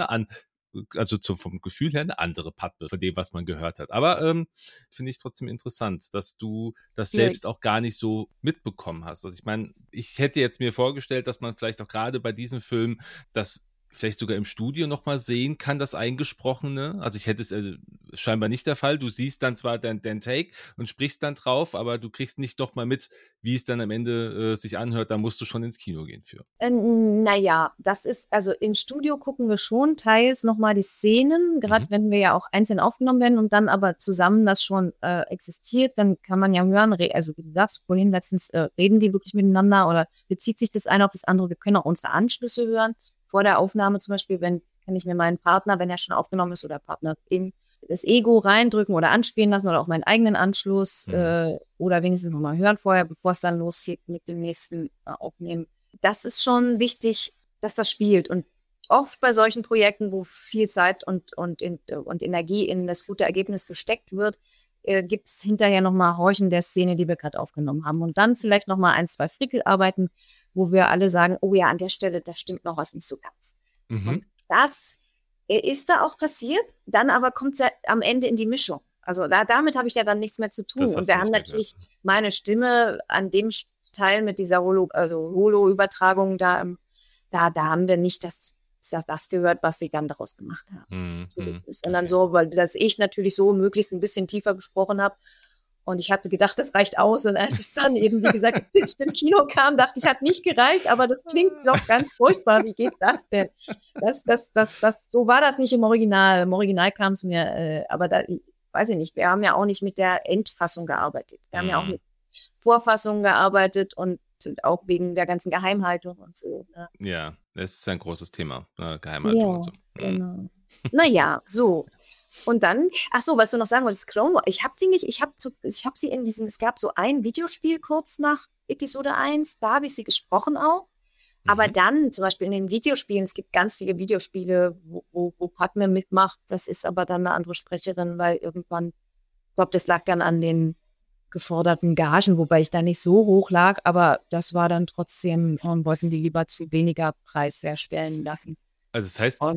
vom Gefühl her eine andere Padme von dem, was man gehört hat. Aber finde ich trotzdem interessant, dass du das selbst auch gar nicht so mitbekommen hast. Also ich meine, ich hätte jetzt mir vorgestellt, dass man vielleicht auch gerade bei diesem Film das vielleicht sogar im Studio nochmal sehen kann, das Eingesprochene. Also ich hätte es scheinbar nicht der Fall. Du siehst dann zwar dein Take und sprichst dann drauf, aber du kriegst nicht doch mal mit, wie es dann am Ende sich anhört. Da musst du schon ins Kino gehen für. Naja, das ist, also im Studio gucken wir schon teils nochmal die Szenen, gerade wenn wir ja auch einzeln aufgenommen werden und dann aber zusammen das schon existiert, dann kann man ja hören, also wie du sagst, vorhin letztens reden die wirklich miteinander oder bezieht sich das eine auf das andere. Wir können auch unsere Anschlüsse hören. Vor der Aufnahme zum Beispiel, kann ich mir meinen Partner, wenn er schon aufgenommen ist oder Partnerin, das Ego reindrücken oder anspielen lassen oder auch meinen eigenen Anschluss oder wenigstens nochmal hören vorher, bevor es dann losgeht mit dem nächsten Aufnehmen. Das ist schon wichtig, dass das spielt. Und oft bei solchen Projekten, wo viel Zeit und Energie in das gute Ergebnis gesteckt wird, gibt es hinterher nochmal Horchen der Szene, die wir gerade aufgenommen haben. Und dann vielleicht nochmal 1, 2 Frickelarbeiten, wo wir alle sagen, oh ja, an der Stelle, da stimmt noch was nicht so ganz. Und das ist da auch passiert, dann aber kommt es ja am Ende in die Mischung. Also damit habe ich ja dann nichts mehr zu tun. Und wir haben natürlich meine Stimme an dem Teil mit dieser Holo-Übertragung, da haben wir nicht das gehört, was sie dann daraus gemacht haben. Sondern so, weil dass ich natürlich so möglichst ein bisschen tiefer gesprochen habe. Und ich hatte gedacht, das reicht aus. Und als es dann eben, wie gesagt, im Kino kam, dachte ich, hat nicht gereicht, aber das klingt doch ganz furchtbar. Wie geht das denn? So war das nicht im Original. Im Original kam es mir, aber weiß ich nicht, wir haben ja auch nicht mit der Endfassung gearbeitet. Wir haben ja auch mit Vorfassungen gearbeitet und auch wegen der ganzen Geheimhaltung und so. Ne? Ja, es ist ein großes Thema, Geheimhaltung und so. Genau. Naja, so. Und dann, was du noch sagen wolltest, Clone Wars. Ich habe sie in diesem, es gab so ein Videospiel kurz nach Episode 1, da habe ich sie gesprochen auch. Aber dann, zum Beispiel in den Videospielen, es gibt ganz viele Videospiele, wo Padme mitmacht, das ist aber dann eine andere Sprecherin, weil irgendwann, ich glaube, das lag dann an den geforderten Gagen, wobei ich da nicht so hoch lag, aber das war dann trotzdem, wollten die lieber zu weniger Preis herstellen lassen. Also das heißt,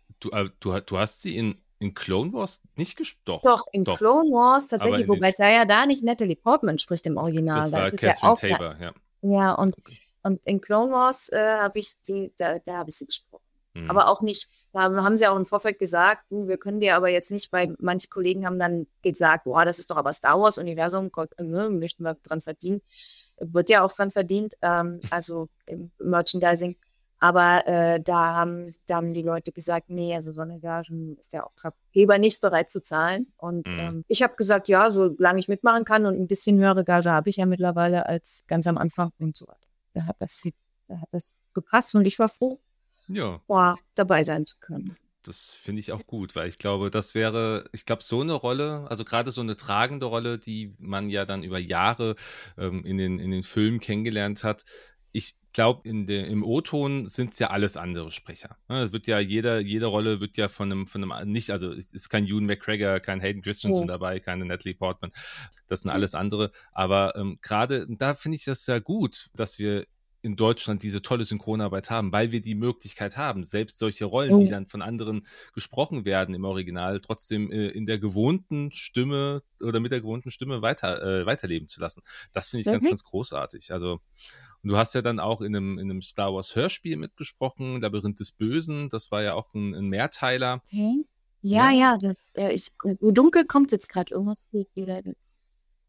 du hast sie in Clone Wars nicht gesprochen? Doch, in Clone Wars tatsächlich, wobei es ja da nicht Natalie Portman spricht im Original. Das war Catherine Tabor, ja. Ja, und in Clone Wars habe ich sie gesprochen. Aber auch nicht, da haben sie auch im Vorfeld gesagt, wir können dir aber jetzt nicht, weil manche Kollegen haben dann gesagt, boah, das ist doch aber Star Wars Universum, möchten wir dran verdienen. Wird ja auch dran verdient, also im Merchandising. Aber da haben die Leute gesagt, nee, also so eine Gagen ist der Auftraggeber nicht bereit zu zahlen. Und ich habe gesagt, ja, solange ich mitmachen kann und ein bisschen höhere Gage habe ich ja mittlerweile als ganz am Anfang und so weiter. Da hat das gepasst und ich war froh, dabei sein zu können. Das finde ich auch gut, weil ich glaube, so eine Rolle, also gerade so eine tragende Rolle, die man ja dann über Jahre in den Filmen kennengelernt hat. Ich glaube, im O-Ton sind es ja alles andere Sprecher. Es wird ja jede Rolle wird ja von einem nicht, also es ist kein Ewan McGregor, kein Hayden Christensen dabei, keine Natalie Portman. Das sind alles andere. Aber gerade da finde ich das ja gut, dass wir in Deutschland diese tolle Synchronarbeit haben, weil wir die Möglichkeit haben, selbst solche Rollen, die dann von anderen gesprochen werden im Original, trotzdem in der gewohnten Stimme oder mit der gewohnten Stimme weiterleben zu lassen. Das finde ich ganz, ganz großartig. Also, und du hast ja dann auch in einem Star Wars Hörspiel mitgesprochen, Labyrinth des Bösen, das war ja auch ein Mehrteiler. Okay. Ja, dunkel kommt jetzt gerade irgendwas wieder jetzt.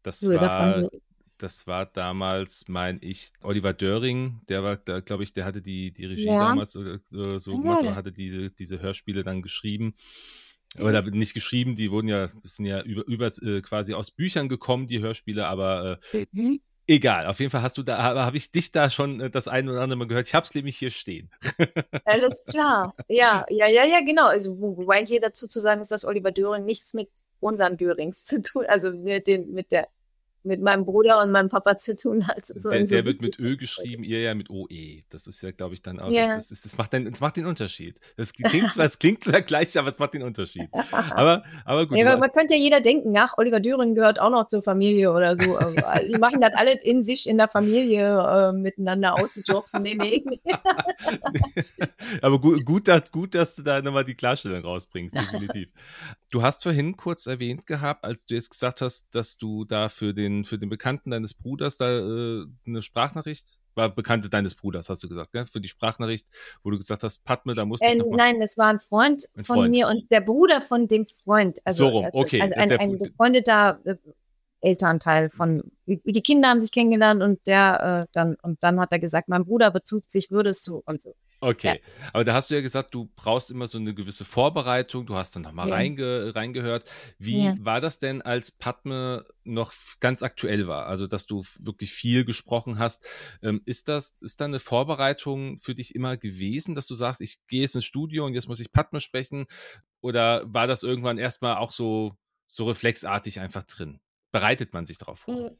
Das war damals, meine ich, Oliver Döring, der war da, glaube ich, der hatte die Regie damals so gemacht und hatte diese Hörspiele dann geschrieben. Oder nicht geschrieben, die wurden ja, das sind ja über quasi aus Büchern gekommen, die Hörspiele, aber egal, auf jeden Fall habe ich dich da schon das eine oder andere Mal gehört. Ich habe es nämlich hier stehen. Alles klar. Ja, genau. Also, wobei hier dazu zu sagen ist, dass Oliver Döring nichts mit unseren Dörings zu tun, also mit meinem Bruder und meinem Papa zu tun hat. Der wird mit Ö geschrieben, ihr ja mit OE. Das ist ja, glaube ich, dann auch, das macht den Unterschied. Es klingt zwar gleich, aber es macht den Unterschied. Aber gut. Ja, man könnte ja jeder denken, Oliver Döring gehört auch noch zur Familie oder so. Die machen das alle in sich in der Familie miteinander aus, die Jobs. Nee. Aber gut, dass du da nochmal die Klarstellung rausbringst, definitiv. Du hast vorhin kurz erwähnt gehabt, als du jetzt gesagt hast, dass du da für den Bekannten deines Bruders da eine Sprachnachricht, war Bekannte deines Bruders, hast du gesagt, gell? Für die Sprachnachricht, wo du gesagt hast, Padme, da musste ich noch mal... Nein, das war ein Freund von mir und der Bruder von dem Freund. Also, so rum, okay. Also ein befreundeter Elternteil von, die Kinder haben sich kennengelernt und dann hat er gesagt, mein Bruder wird 50, würdest du und so. Okay, aber da hast du ja gesagt, du brauchst immer so eine gewisse Vorbereitung, du hast dann nochmal reingehört. Wie war das denn, als Padme noch ganz aktuell war? Also, dass du wirklich viel gesprochen hast. Ist da eine Vorbereitung für dich immer gewesen, dass du sagst, ich gehe jetzt ins Studio und jetzt muss ich Padme sprechen? Oder war das irgendwann erstmal auch so reflexartig einfach drin? Bereitet man sich darauf vor?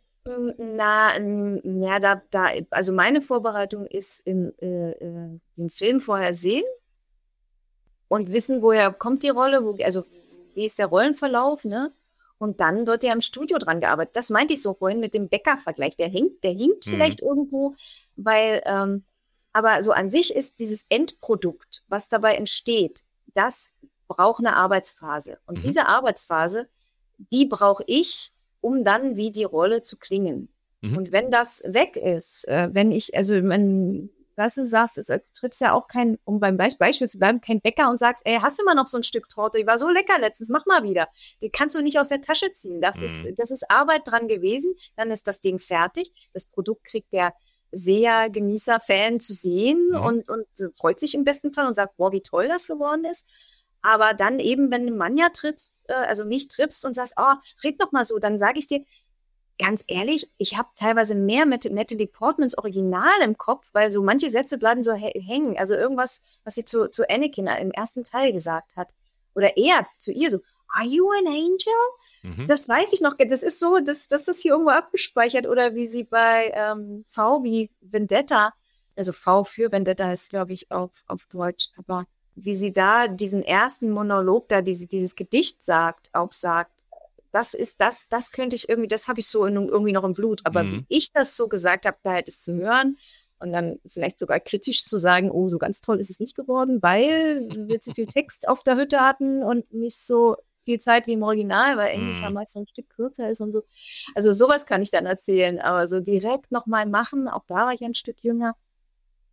Also meine Vorbereitung ist den Film vorher sehen und wissen, woher kommt die Rolle, wie ist der Rollenverlauf, ne? Und dann wird ja im Studio dran gearbeitet. Das meinte ich so vorhin mit dem Bäcker-Vergleich. Der hinkt vielleicht irgendwo, weil, aber so an sich ist dieses Endprodukt, was dabei entsteht, das braucht eine Arbeitsphase. Und diese Arbeitsphase, die brauche ich, um dann wie die Rolle zu klingen. Und wenn das weg ist, was du sagst, du triffst ja auch um beim Beispiel zu bleiben, kein Bäcker und sagst, ey, hast du mal noch so ein Stück Torte? Die war so lecker letztens, mach mal wieder. Die kannst du nicht aus der Tasche ziehen. Das ist Arbeit dran gewesen, dann ist das Ding fertig. Das Produkt kriegt der Seher, Genießer, Fan zu sehen und freut sich im besten Fall und sagt, boah, wie toll das geworden ist. Aber dann eben, wenn du Manja triffst, also mich triffst und sagst, red doch mal so, dann sage ich dir, ganz ehrlich, ich habe teilweise mehr mit Natalie Portmans Original im Kopf, weil so manche Sätze bleiben so hängen. Also irgendwas, was sie zu Anakin im ersten Teil gesagt hat. Oder er zu ihr so, are you an angel? Das weiß ich noch, das ist so, das ist hier irgendwo abgespeichert. Oder wie sie bei V wie Vendetta, also V für Vendetta heißt, glaube ich, auf Deutsch, aber wie sie da diesen ersten Monolog da, dieses Gedicht aufsagt, das könnte ich irgendwie, das habe ich so irgendwie noch im Blut. Aber wie ich das so gesagt habe, da halt es zu hören und dann vielleicht sogar kritisch zu sagen, oh, so ganz toll ist es nicht geworden, weil wir zu viel Text auf der Hütte hatten und nicht so viel Zeit wie im Original, weil Englisch ja meist so ein Stück kürzer ist und so. Also sowas kann ich dann erzählen, aber so direkt nochmal machen, auch da war ich ein Stück jünger.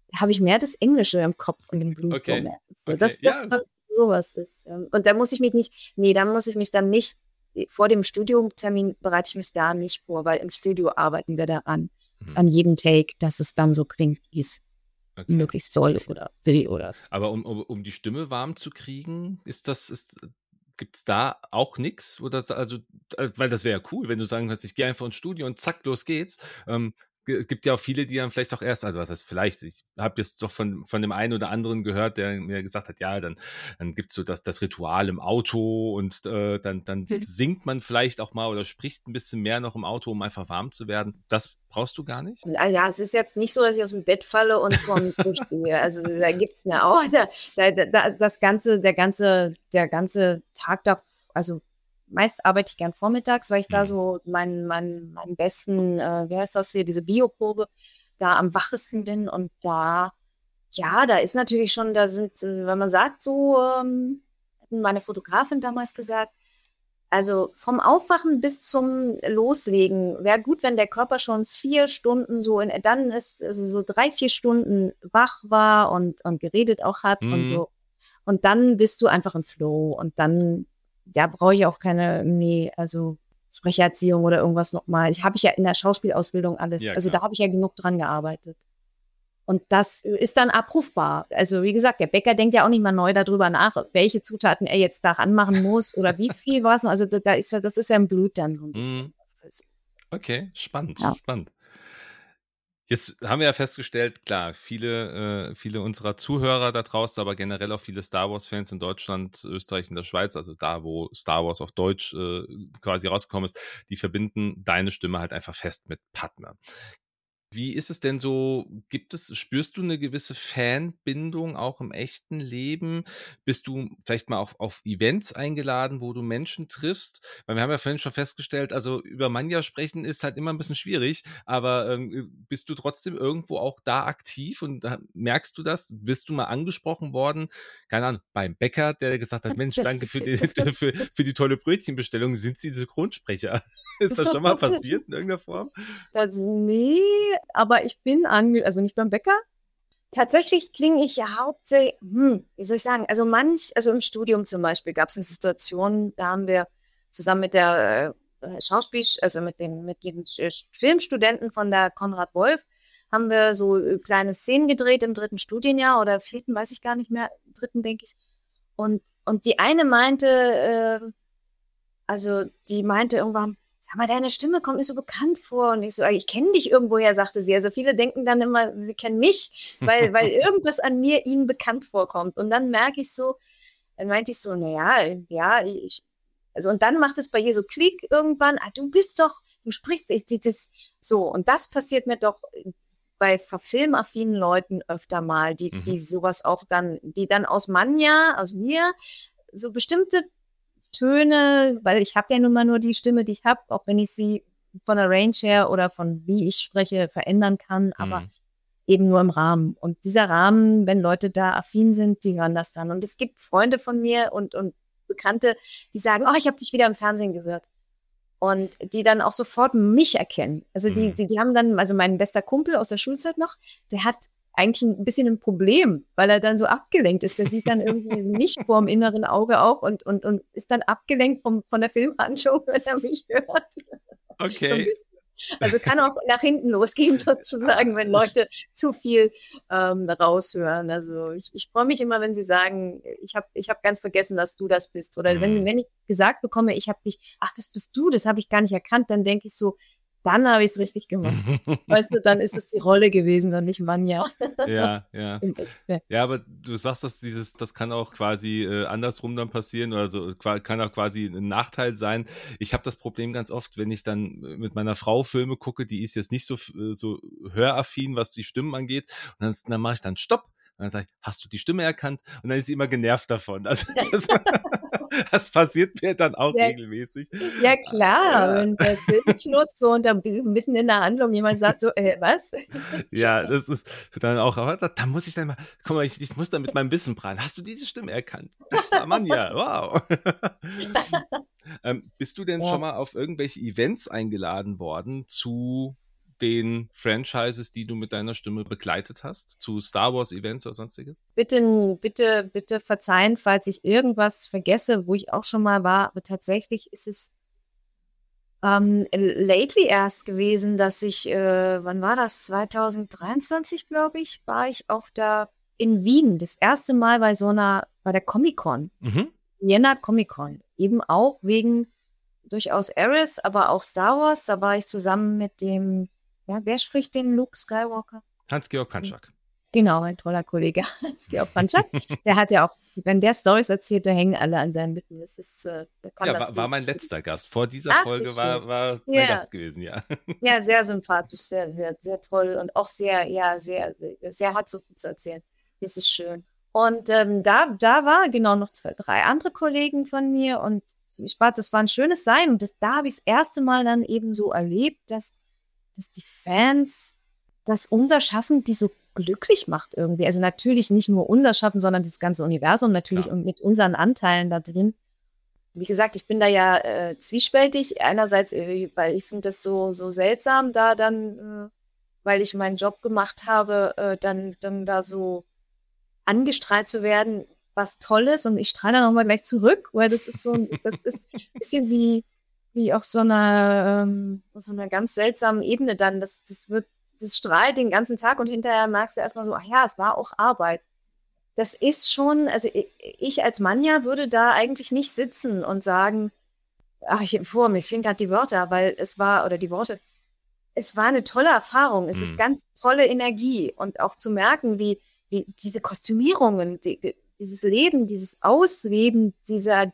habe ich mehr das Englische im Kopf und im Blut. Okay. So mehr. So, Okay. das Ja. was sowas ist. Und da muss ich mich nicht, vor dem Studiumtermin bereite ich mich da nicht vor, weil im Studio arbeiten wir daran, an jedem Take, dass es dann so klingt, wie es möglichst soll oder will oder so. Aber um die Stimme warm zu kriegen, gibt's da auch nix? Oder weil das wäre ja cool, wenn du sagen kannst, ich gehe einfach ins Studio und zack, los geht's. Es gibt ja auch viele, die dann vielleicht auch erst, also was heißt vielleicht, ich habe jetzt doch von dem einen oder anderen gehört, der mir gesagt hat, ja, dann gibt's so das Ritual im Auto und dann singt man vielleicht auch mal oder spricht ein bisschen mehr noch im Auto, um einfach warm zu werden. Das brauchst du gar nicht? Ja, es ist jetzt nicht so, dass ich aus dem Bett falle und vorm durchgehe. Also da gibt's auch, der ganze Tag da, also meist arbeite ich gern vormittags, weil ich da so meinen besten, wie heißt das hier, diese Bioprobe, da am wachesten bin. Und da ist natürlich schon, wenn man sagt so, hat meine Fotografin damals gesagt, also vom Aufwachen bis zum Loslegen wäre gut, wenn der Körper schon 4 Stunden dann ist also so 3-4 Stunden wach war und geredet auch hat und so. Und dann bist du einfach im Flow und dann brauche ich auch keine, also Sprecherziehung oder irgendwas nochmal. Habe ich ja in der Schauspielausbildung alles. Ja, also klar. da habe ich ja genug dran gearbeitet. Und das ist dann abrufbar. Also wie gesagt, der Bäcker denkt ja auch nicht mal neu darüber nach, welche Zutaten er jetzt da ranmachen muss oder wie viel was. Also das ist ja im Blut dann so ein bisschen. Okay, spannend, Ja. spannend. Jetzt haben wir ja festgestellt, klar, viele unserer Zuhörer da draußen, aber generell auch viele Star Wars-Fans in Deutschland, Österreich und der Schweiz, also da, wo Star Wars auf Deutsch quasi rausgekommen ist, die verbinden deine Stimme halt einfach fest mit Padme. Wie ist es denn so? Spürst du eine gewisse Fanbindung auch im echten Leben? Bist du vielleicht mal auf Events eingeladen, wo du Menschen triffst? Weil wir haben ja vorhin schon festgestellt, also über Manja sprechen ist halt immer ein bisschen schwierig, aber bist du trotzdem irgendwo auch da aktiv und merkst du das? Bist du mal angesprochen worden? Keine Ahnung, beim Bäcker, der gesagt hat, Mensch, danke für die tolle Brötchenbestellung. Sind Sie Synchronsprecher? Ist das schon mal passiert in irgendeiner Form? Nee, aber ich bin also nicht beim Bäcker. Tatsächlich klinge ich ja hauptsächlich, wie soll ich sagen, also im Studium zum Beispiel gab es eine Situation, da haben wir zusammen mit der also mit den Filmstudenten von der Konrad Wolf, haben wir so kleine Szenen gedreht im 3. Studienjahr oder 4., weiß ich gar nicht mehr, 3. denke ich. Und die eine meinte, die meinte irgendwann, sag mal, deine Stimme kommt mir so bekannt vor. Und ich so, ich kenne dich irgendwoher, sagte sie. Also viele denken dann immer, sie kennen mich, weil irgendwas an mir ihnen bekannt vorkommt. Und dann meinte ich so, und dann macht es bei ihr so Klick irgendwann, du sprichst, das so. Und das passiert mir doch bei filmaffinen Leuten öfter mal, die sowas auch dann, die dann aus mir, so bestimmte Töne, weil ich habe ja nun mal nur die Stimme, die ich habe, auch wenn ich sie von der Range her oder von wie ich spreche verändern kann, aber eben nur im Rahmen. Und dieser Rahmen, wenn Leute da affin sind, die hören das dann. Und es gibt Freunde von mir und Bekannte, die sagen, ich habe dich wieder im Fernsehen gehört. Und die dann auch sofort mich erkennen. Also die haben dann, also mein bester Kumpel aus der Schulzeit noch, der hat eigentlich ein bisschen ein Problem, weil er dann so abgelenkt ist. Der sieht dann irgendwie mich vor dem inneren Auge auch und ist dann abgelenkt von der Filmanschauung, wenn er mich hört. Okay. So ein bisschen. Also kann auch nach hinten losgehen sozusagen, wenn Leute zu viel raushören. Also ich freue mich immer, wenn sie sagen, ich hab ganz vergessen, dass du das bist. Oder wenn ich gesagt bekomme, ich habe dich, das bist du, das habe ich gar nicht erkannt, dann denke ich so, dann habe ich es richtig gemacht. Weißt du, dann ist es die Rolle gewesen und nicht Manja. Ja. Ja, aber du sagst, dass das kann auch quasi andersrum dann passieren oder so, kann auch quasi ein Nachteil sein. Ich habe das Problem ganz oft, wenn ich dann mit meiner Frau Filme gucke, die ist jetzt nicht so höraffin, was die Stimmen angeht. Und dann mache ich dann Stopp. Und dann sage ich, hast du die Stimme erkannt? Und dann ist sie immer genervt davon. Also das passiert mir dann auch regelmäßig. Ja, klar. Wenn der Film schnurzt so und dann mitten in der Handlung jemand sagt so, was? Ja, das ist dann auch, aber da muss ich dann mal, guck mal, ich muss dann mit meinem Wissen prahlen. Hast du diese Stimme erkannt? Das war Manja, wow. Bist du denn schon mal auf irgendwelche Events eingeladen worden zu den Franchises, die du mit deiner Stimme begleitet hast, zu Star Wars Events oder sonstiges? Bitte verzeihen, falls ich irgendwas vergesse, wo ich auch schon mal war, aber tatsächlich ist es lately erst gewesen, dass ich, wann war das? 2023, glaube ich, war ich in Wien, das erste Mal bei der Comic-Con. Vienna Comic-Con. Eben auch wegen durchaus Aerith, aber auch Star Wars. Da war ich zusammen mit dem, wer spricht den Luke Skywalker? Hans-Georg Panschak. Genau, ein toller Kollege, Hans-Georg Panschak. Der hat ja auch, wenn der Storys erzählt, da hängen alle an seinen Lippen. Das ist, war mein letzter Gast. Vor dieser Folge war mein Gast gewesen, ja. Ja, sehr sympathisch, sehr, sehr, sehr toll und auch sehr, sehr hat so viel zu erzählen. Das ist schön. Und da war genau noch 3 andere Kollegen von mir und das war ein schönes Sein und da habe ich das erste Mal dann eben so erlebt, dass die Fans, dass unser Schaffen die so glücklich macht irgendwie. Also natürlich nicht nur unser Schaffen, sondern das ganze Universum natürlich und mit unseren Anteilen da drin. Wie gesagt, ich bin da ja zwiespältig. Einerseits, weil ich finde das so seltsam, da dann, weil ich meinen Job gemacht habe, dann da so angestrahlt zu werden, was Tolles und ich strahle dann nochmal gleich zurück, weil das ist ein bisschen wie auf so einer ganz seltsamen Ebene dann, das strahlt den ganzen Tag und hinterher merkst du erstmal so, ach ja, es war auch Arbeit. Das ist schon, also ich als Manja würde da eigentlich nicht sitzen und sagen, mir fehlen gerade die Wörter, weil es war eine tolle Erfahrung, es ist ganz tolle Energie und auch zu merken, wie diese Kostümierungen, dieses Leben, dieses Ausleben dieser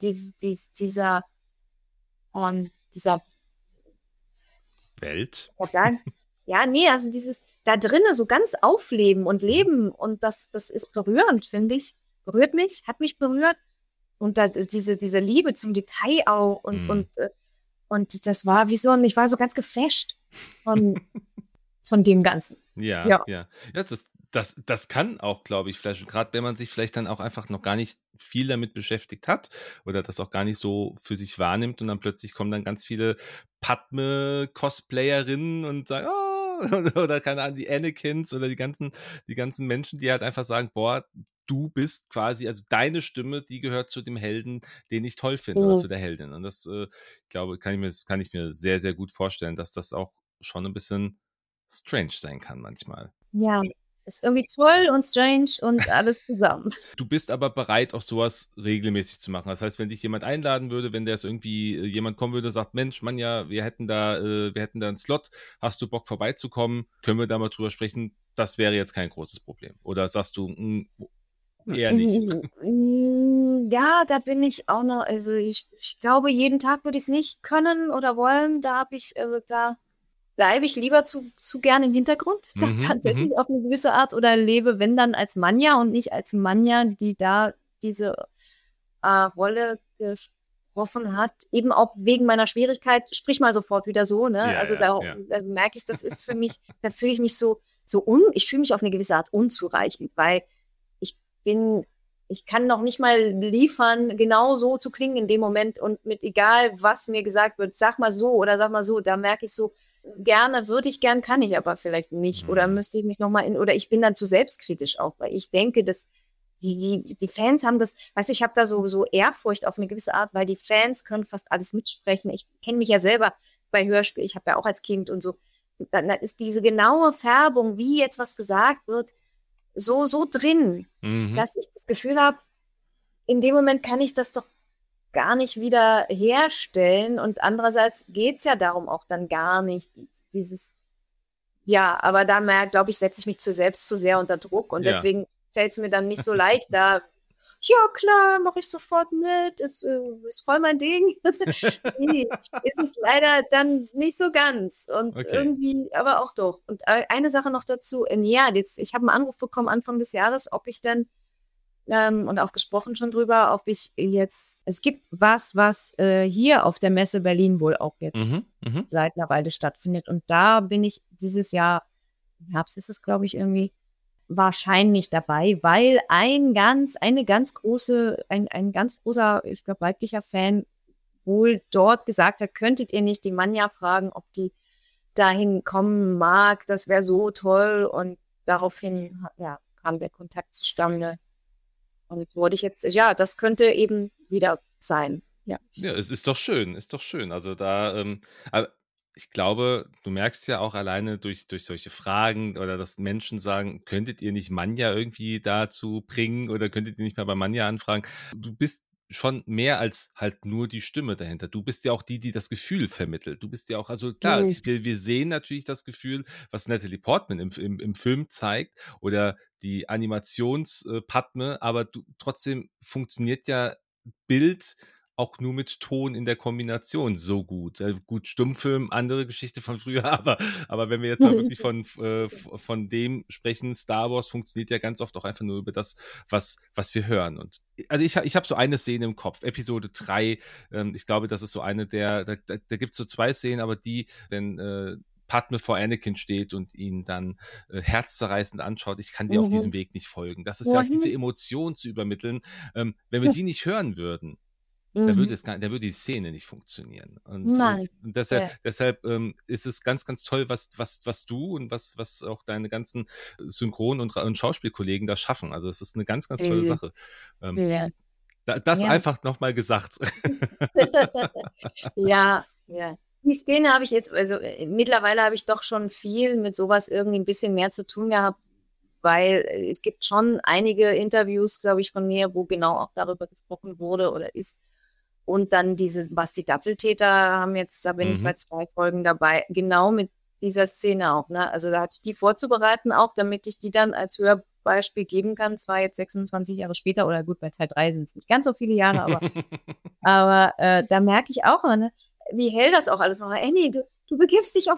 Welt. Ja, nee, also dieses da drinnen so ganz aufleben und leben und das ist berührend, finde ich. Berührt mich, hat mich berührt und diese Liebe zum Detail auch und das war ich war so ganz geflasht von dem Ganzen. Ja. Das kann auch, glaube ich, flashen, gerade wenn man sich vielleicht dann auch einfach noch gar nicht viel damit beschäftigt hat oder das auch gar nicht so für sich wahrnimmt und dann plötzlich kommen dann ganz viele Padme-Cosplayerinnen und sagen, oder keine Ahnung, die Anakins oder die ganzen Menschen, die halt einfach sagen, boah, du bist quasi, also deine Stimme, die gehört zu dem Helden, den ich toll finde oder zu der Heldin. Und das, glaube kann ich mir sehr, sehr gut vorstellen, dass das auch schon ein bisschen strange sein kann manchmal. Ja. Ist irgendwie toll und strange und alles zusammen. Du bist aber bereit, auch sowas regelmäßig zu machen. Das heißt, wenn dich jemand einladen würde, wenn der es irgendwie jemand kommen würde, sagt, Mensch, Manja, wir hätten da einen Slot, hast du Bock vorbeizukommen? Können wir da mal drüber sprechen? Das wäre jetzt kein großes Problem. Oder sagst du, eher nicht? Ja, da bin ich auch noch, also ich glaube, jeden Tag würde ich es nicht können oder wollen. Da bleibe ich lieber zu gern im Hintergrund, tatsächlich auf eine gewisse Art oder lebe, wenn dann als Manja und nicht als Manja, die da diese Rolle gesprochen hat, eben auch wegen meiner Schwierigkeit, sprich mal sofort wieder so, ne? Ja, also da merke ich, das ist für mich, da fühle ich mich ich fühle mich auf eine gewisse Art unzureichend, weil ich kann noch nicht mal liefern, genau so zu klingen in dem Moment und mit egal, was mir gesagt wird, sag mal so oder sag mal so, da merke ich so, würde ich gern, kann ich aber vielleicht nicht. Oder müsste ich mich nochmal oder ich bin dann zu selbstkritisch auch, weil ich denke, dass die Fans haben das, weißt du, ich habe da so Ehrfurcht auf eine gewisse Art, weil die Fans können fast alles mitsprechen. Ich kenne mich ja selber bei Hörspiel, ich habe ja auch als Kind und so, dann ist diese genaue Färbung, wie jetzt was gesagt wird, so drin, dass ich das Gefühl habe, in dem Moment kann ich das doch gar nicht wieder herstellen und andererseits geht's ja darum auch dann gar nicht, aber da glaube ich, setze ich mich selbst zu sehr unter Druck und deswegen fällt es mir dann nicht so leicht, da, ja klar, mache ich sofort mit, ist voll mein Ding. Nee, ist es leider dann nicht so ganz und irgendwie, aber auch doch. Und eine Sache noch dazu, ich habe einen Anruf bekommen Anfang des Jahres, ob ich denn und auch gesprochen schon drüber, ob ich jetzt, es gibt was hier auf der Messe Berlin wohl auch jetzt seit einer Weile stattfindet. Und da bin ich dieses Jahr, im Herbst ist es, glaube ich, irgendwie wahrscheinlich dabei, weil ein ganz großer, ich glaube, weiblicher Fan wohl dort gesagt hat, könntet ihr nicht die Manja fragen, ob die dahin kommen mag, das wäre so toll. Und daraufhin kam der Kontakt zustande. Und wurde ich jetzt, ja, das könnte eben wieder sein. Ja. Ja, es ist doch schön, Also aber ich glaube, du merkst ja auch alleine durch solche Fragen oder dass Menschen sagen, könntet ihr nicht Manja irgendwie dazu bringen oder könntet ihr nicht mal bei Manja anfragen? Du bist schon mehr als halt nur die Stimme dahinter. Du bist ja auch die das Gefühl vermittelt. Du bist ja auch, also klar, wir sehen natürlich das Gefühl, was Natalie Portman im Film zeigt oder die Animations-Padme, aber trotzdem funktioniert ja Bild auch nur mit Ton in der Kombination so gut. Gut, Stummfilm, andere Geschichte von früher, aber wenn wir jetzt mal wirklich von dem sprechen, Star Wars funktioniert ja ganz oft auch einfach nur über das, was wir hören. Und also ich habe so eine Szene im Kopf, Episode 3, ich glaube, das ist so eine da gibt es so 2 Szenen, aber wenn Padme vor Anakin steht und ihn dann herzzerreißend anschaut, ich kann dir auf diesem Weg nicht folgen. Das ist ja auch diese Emotion zu übermitteln. Wenn wir die nicht hören würden, dann würde die Szene nicht funktionieren. Und deshalb ist es ganz, ganz toll, was du und was auch deine ganzen Synchron- und Schauspielkollegen da schaffen. Also es ist eine ganz, ganz tolle Sache. Das einfach nochmal gesagt. Ja. Die Szene habe ich jetzt, also mittlerweile habe ich doch schon viel mit sowas irgendwie ein bisschen mehr zu tun gehabt, weil es gibt schon einige Interviews, glaube ich, von mir, wo genau auch darüber gesprochen wurde oder ist. Und dann was die Duffeltäter haben jetzt, da bin ich bei 2 Folgen dabei, genau mit dieser Szene auch, ne? Also da hatte ich die vorzubereiten auch, damit ich die dann als Hörbeispiel geben kann. Zwar jetzt 26 Jahre später, oder gut, bei Teil 3 sind es nicht ganz so viele Jahre, aber da merke ich auch, ne, wie hell das auch alles noch war. Nee, du begibst dich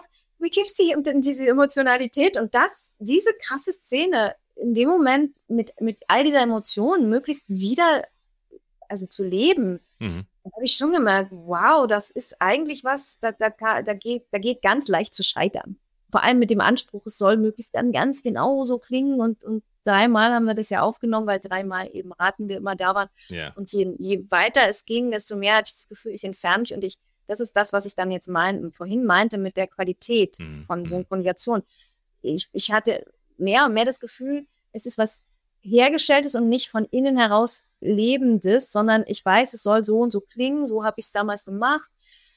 in diese Emotionalität und diese krasse Szene in dem Moment mit all dieser Emotionen möglichst wieder, also zu leben, da habe ich schon gemerkt, wow, das ist eigentlich was, da geht ganz leicht zu scheitern. Vor allem mit dem Anspruch, es soll möglichst dann ganz genau so klingen und 3-mal haben wir das ja aufgenommen, weil 3-mal eben Ratende immer da waren. Ja. Und je weiter es ging, desto mehr hatte ich das Gefühl, ich entferne mich und das ist das, was ich dann jetzt vorhin meinte mit der Qualität von Synchronisation. Ich hatte mehr und mehr das Gefühl, es ist was Hergestelltes und nicht von innen heraus Lebendes, sondern ich weiß, es soll so und so klingen, so habe ich es damals gemacht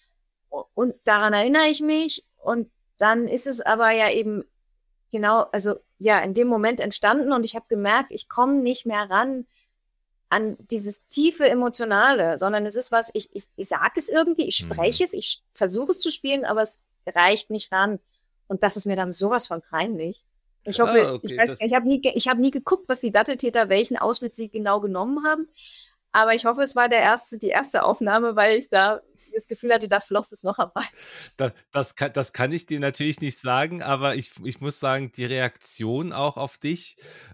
und daran erinnere ich mich und dann ist es aber ja eben genau, also ja, in dem Moment entstanden und ich habe gemerkt, ich komme nicht mehr ran an dieses tiefe Emotionale, sondern es ist was, ich sage es irgendwie, ich spreche es, ich versuche es zu spielen, aber es reicht nicht ran und das ist mir dann sowas von peinlich. Ich hoffe, ich habe nie geguckt, was die Datteltäter, welchen Ausschnitt sie genau genommen haben. Aber ich hoffe, es war die erste Aufnahme, weil ich da das Gefühl hatte, da floss es noch am meisten. Das kann ich dir natürlich nicht sagen, aber ich muss sagen, die Reaktion auch auf dich,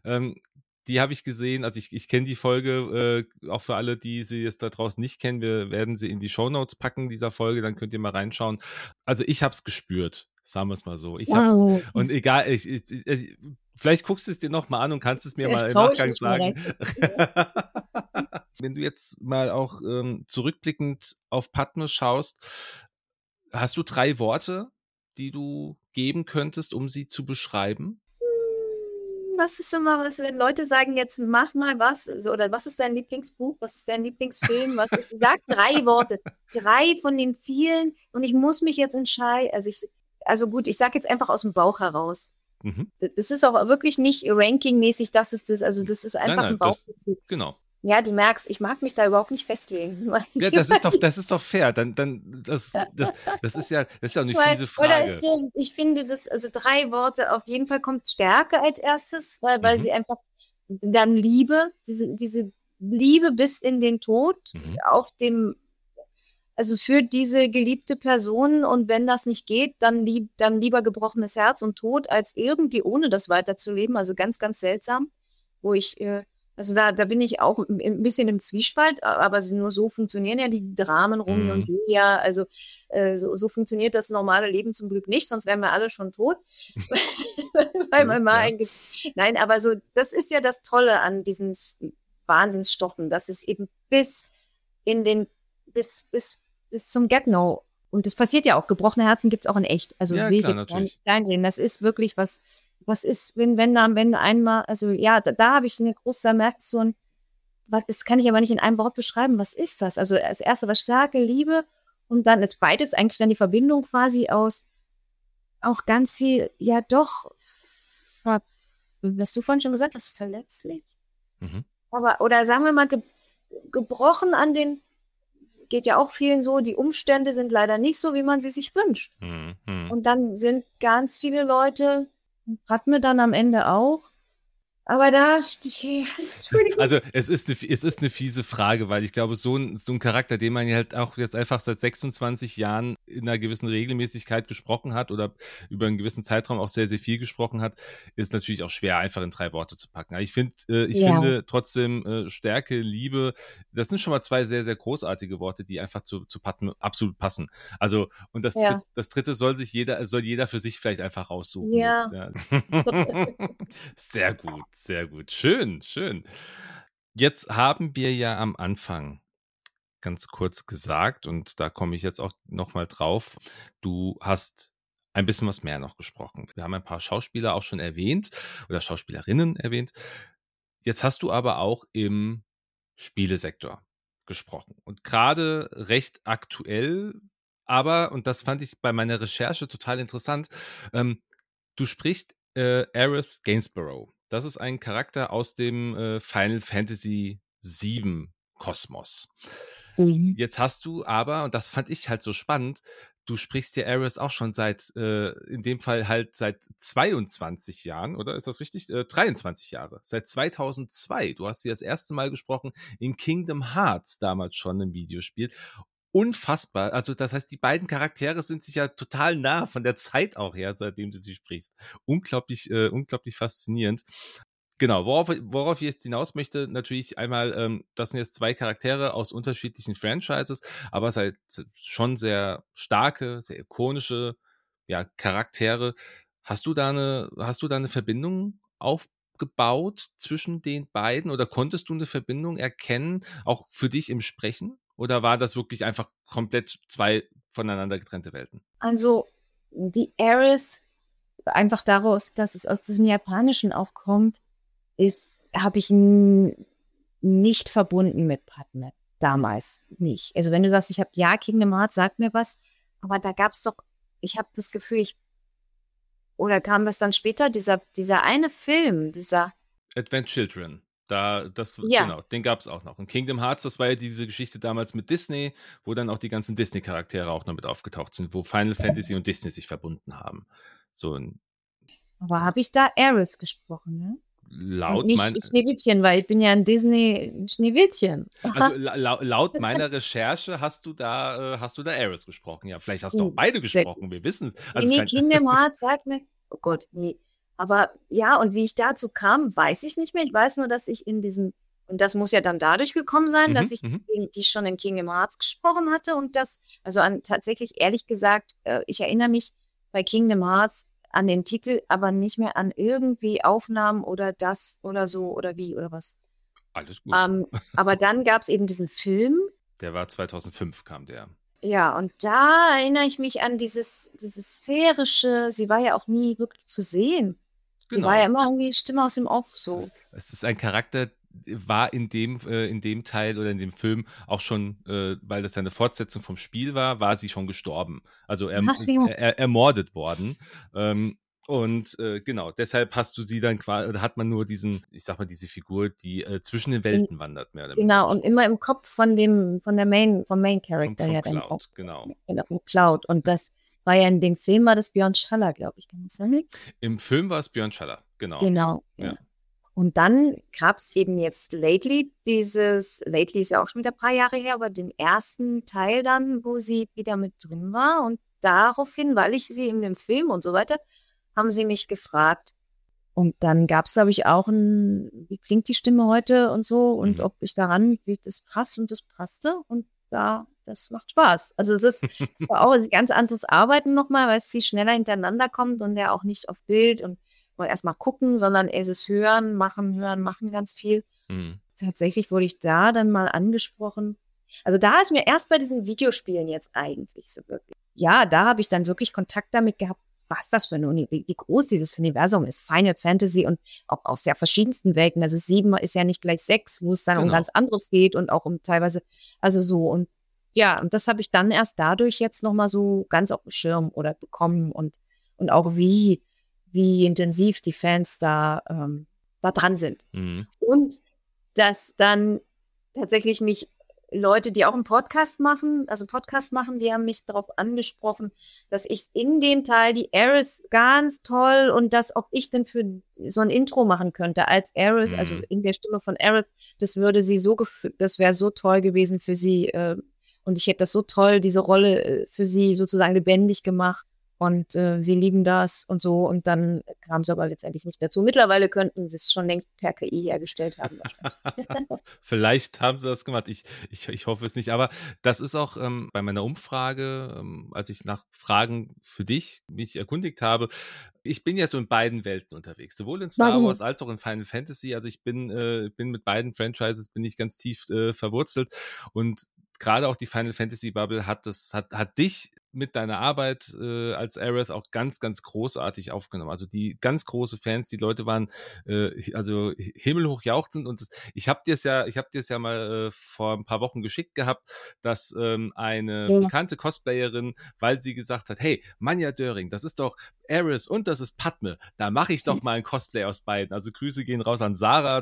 die habe ich gesehen, also ich kenne die Folge, auch für alle, die sie jetzt da draußen nicht kennen, wir werden sie in die Shownotes packen, dieser Folge, dann könnt ihr mal reinschauen. Also ich habe es gespürt, sagen wir es mal so. Und egal, vielleicht guckst du es dir nochmal an und kannst es mir mal im Nachgang sagen. Wenn du jetzt mal auch zurückblickend auf Padme schaust, hast du 3 Worte, die du geben könntest, um sie zu beschreiben? Was ist immer was, wenn Leute sagen, jetzt mach mal was, oder was ist dein Lieblingsbuch, was ist dein Lieblingsfilm, sag 3 Worte, 3 von den vielen und ich muss mich jetzt entscheiden, also gut, ich sag jetzt einfach aus dem Bauch heraus. Das ist auch wirklich nicht rankingmäßig, das ist einfach ein Bauchgefühl. Genau. Ja, du merkst, ich mag mich da überhaupt nicht festlegen. Ja, das ist doch fair. Das ist ja eine fiese Frage. Ich finde, 3 Worte, auf jeden Fall kommt Stärke als erstes, weil sie einfach dann Liebe, diese Liebe bis in den Tod also für diese geliebte Person und wenn das nicht geht, dann lieber gebrochenes Herz und Tod, als irgendwie ohne das weiterzuleben. Also ganz, ganz seltsam, wo ich also da bin ich auch ein bisschen im Zwiespalt, aber nur so funktionieren ja die Dramen Romeo und Julia. Also so funktioniert das normale Leben zum Glück nicht, sonst wären wir alle schon tot. Weil man mal Nein, aber so, das ist ja das Tolle an diesen Wahnsinnsstoffen, dass es eben bis zum Get-No und das passiert ja auch, gebrochene Herzen gibt's auch in echt. Also Ja, will ich klar, jetzt gar natürlich. nicht kleinreden. Das ist wirklich was ist, wenn einmal, also ja, da habe ich eine große, da merkst du das kann ich aber nicht in einem Wort beschreiben. Was ist das? Also als erste was starke Liebe und dann ist beides eigentlich dann die Verbindung quasi aus auch ganz viel, ja doch, was du vorhin schon gesagt hast, verletzlich. Mhm. Aber, oder sagen wir mal, gebrochen geht ja auch vielen so, die Umstände sind leider nicht so, wie man sie sich wünscht. Mhm. Mhm. Und dann sind ganz viele Leute, hat mir dann am Ende auch, aber Entschuldigung. Also es ist eine fiese Frage, weil ich glaube, so ein Charakter, den man ja halt auch jetzt einfach seit 26 Jahren in einer gewissen Regelmäßigkeit gesprochen hat oder über einen gewissen Zeitraum auch sehr, sehr viel gesprochen hat, ist natürlich auch schwer, einfach in 3 Worte zu packen. Aber ich finde trotzdem Stärke, Liebe, das sind schon mal 2 sehr, sehr großartige Worte, die einfach zu Patton absolut passen. Also, und das dritte soll jeder für sich vielleicht einfach raussuchen. Ja. Jetzt, ja. Sehr gut, sehr gut. Schön, schön. Jetzt haben wir ja am Anfang ganz kurz gesagt, und da komme ich jetzt auch nochmal drauf, du hast ein bisschen was mehr noch gesprochen. Wir haben ein paar Schauspieler auch schon erwähnt oder Schauspielerinnen erwähnt. Jetzt hast du aber auch im Spielesektor gesprochen und gerade recht aktuell, aber, und das fand ich bei meiner Recherche total interessant, du sprichst Aerith Gainsborough. Das ist ein Charakter aus dem Final Fantasy VII Kosmos. Jetzt hast du aber, und das fand ich halt so spannend, du sprichst ja Aerith auch schon in dem Fall halt seit 22 Jahren, oder ist das richtig? 23 Jahre. Seit 2002. Du hast sie das erste Mal gesprochen in Kingdom Hearts, damals schon im Videospiel. Unfassbar. Also das heißt, die beiden Charaktere sind sich ja total nah von der Zeit auch her, seitdem du sie sprichst. Unglaublich faszinierend. Genau, worauf ich jetzt hinaus möchte, natürlich einmal, das sind jetzt 2 Charaktere aus unterschiedlichen Franchises, aber es halt schon sehr starke, sehr ikonische, ja, Charaktere. Hast du da eine Verbindung aufgebaut zwischen den beiden oder konntest du eine Verbindung erkennen, auch für dich im Sprechen? Oder war das wirklich einfach komplett 2 voneinander getrennte Welten? Also die Aerith, einfach daraus, dass es aus diesem Japanischen auch kommt, habe ich nicht verbunden mit Padme. Damals nicht. Also wenn du sagst, Kingdom Hearts sagt mir was, aber da gab es doch, ich habe das Gefühl, oder kam das dann später, dieser eine Film, Advent Children. Ja. Genau, den gab es auch noch. Und Kingdom Hearts, das war ja diese Geschichte damals mit Disney, wo dann auch die ganzen Disney-Charaktere auch noch mit aufgetaucht sind, wo Final Fantasy und Disney sich verbunden haben. Aber habe ich da Aerith gesprochen, ne? Und nicht Laut Schneewittchen, weil ich bin ja ein Disney-Schneewittchen. Also laut meiner Recherche hast du da Aerith gesprochen. Ja, vielleicht hast du auch beide gesprochen, wir wissen es. Also Kingdom Hearts sagt mir, oh Gott, nee. Aber ja, und wie ich dazu kam, weiß ich nicht mehr. Ich weiß nur, dass ich und das muss ja dann dadurch gekommen sein, dass ich die schon in Kingdom Hearts gesprochen hatte und tatsächlich, ehrlich gesagt, ich erinnere mich bei Kingdom Hearts an den Titel, aber nicht mehr an irgendwie Aufnahmen oder das oder so oder wie oder was. Alles gut. Aber dann gab es eben diesen Film. Der war 2005, kam der. Ja, und da erinnere ich mich an dieses sphärische, sie war ja auch nie wirklich zu sehen. Genau. Sie war ja immer irgendwie Stimme aus dem Off, so. Es ist ein Charakter, war in dem Teil oder in dem Film auch schon, weil das ja eine Fortsetzung vom Spiel war sie schon gestorben. Also ermordet worden. Genau, deshalb hast du sie dann quasi, oder hat man nur diese Figur, die zwischen den Welten wandert, mehr oder weniger. Genau, und immer im Kopf vom Main Character her dann auch. Genau. Vom Cloud. Und das war ja in dem Film, war das Björn Schaller, glaube ich, kann das sein? Im Film war es Björn Schaller, genau. Genau. Ja. Und dann gab es eben jetzt Lately Lately ist ja auch schon wieder ein paar Jahre her, aber den ersten Teil dann, wo sie wieder mit drin war. Und daraufhin, weil ich sie in dem Film und so weiter, haben sie mich gefragt. Und dann gab es, glaube ich, auch wie klingt die Stimme heute und so und ob ich daran, wie das passt und das passte. Und das macht Spaß. Also es war auch ein ganz anderes Arbeiten nochmal, weil es viel schneller hintereinander kommt und ja auch nicht auf Bild und mal erstmal gucken, sondern es ist hören, machen ganz viel. Tatsächlich wurde ich da dann mal angesprochen. Also da ist mir erst bei diesen Videospielen jetzt eigentlich so wirklich ja, da habe ich dann wirklich Kontakt damit gehabt, was das für wie groß dieses Universum ist. Final Fantasy und auch aus sehr verschiedensten Welten. Also 7 ist ja nicht gleich 6, wo es dann um ganz anderes geht und auch um teilweise, also so. Und ja, und das habe ich dann erst dadurch jetzt nochmal so ganz auf dem Schirm oder bekommen und auch wie intensiv die Fans da dran sind. Mhm. Und dass dann tatsächlich mich Leute, die auch einen Podcast machen, die haben mich darauf angesprochen, dass ich in dem Teil die Aerith ganz toll und ob ich denn für so ein Intro machen könnte als Aerith, also in der Stimme von Aerith, das wäre so toll gewesen für sie und ich hätte das so toll, diese Rolle für sie sozusagen lebendig gemacht. Und sie lieben das und so. Und dann kam es aber letztendlich nicht dazu. Mittlerweile könnten sie es schon längst per KI hergestellt haben. Vielleicht haben sie das gemacht. Ich hoffe es nicht. Aber das ist auch bei meiner Umfrage, als ich nach Fragen für dich mich erkundigt habe. Ich bin ja so in beiden Welten unterwegs, sowohl in Star Wars als auch in Final Fantasy. Also ich bin mit beiden Franchises ganz tief verwurzelt. Und gerade auch die Final Fantasy Bubble hat dich mit deiner Arbeit als Aerith auch ganz, ganz großartig aufgenommen. Also die ganz große Fans, die Leute waren also himmelhoch jauchzend und ich habe dir es ja mal vor ein paar Wochen geschickt gehabt, dass eine bekannte Cosplayerin, weil sie gesagt hat, hey, Manja Döring, das ist doch Aerith und das ist Padme, da mache ich doch mal ein Cosplay aus beiden. Also Grüße gehen raus an Sarah,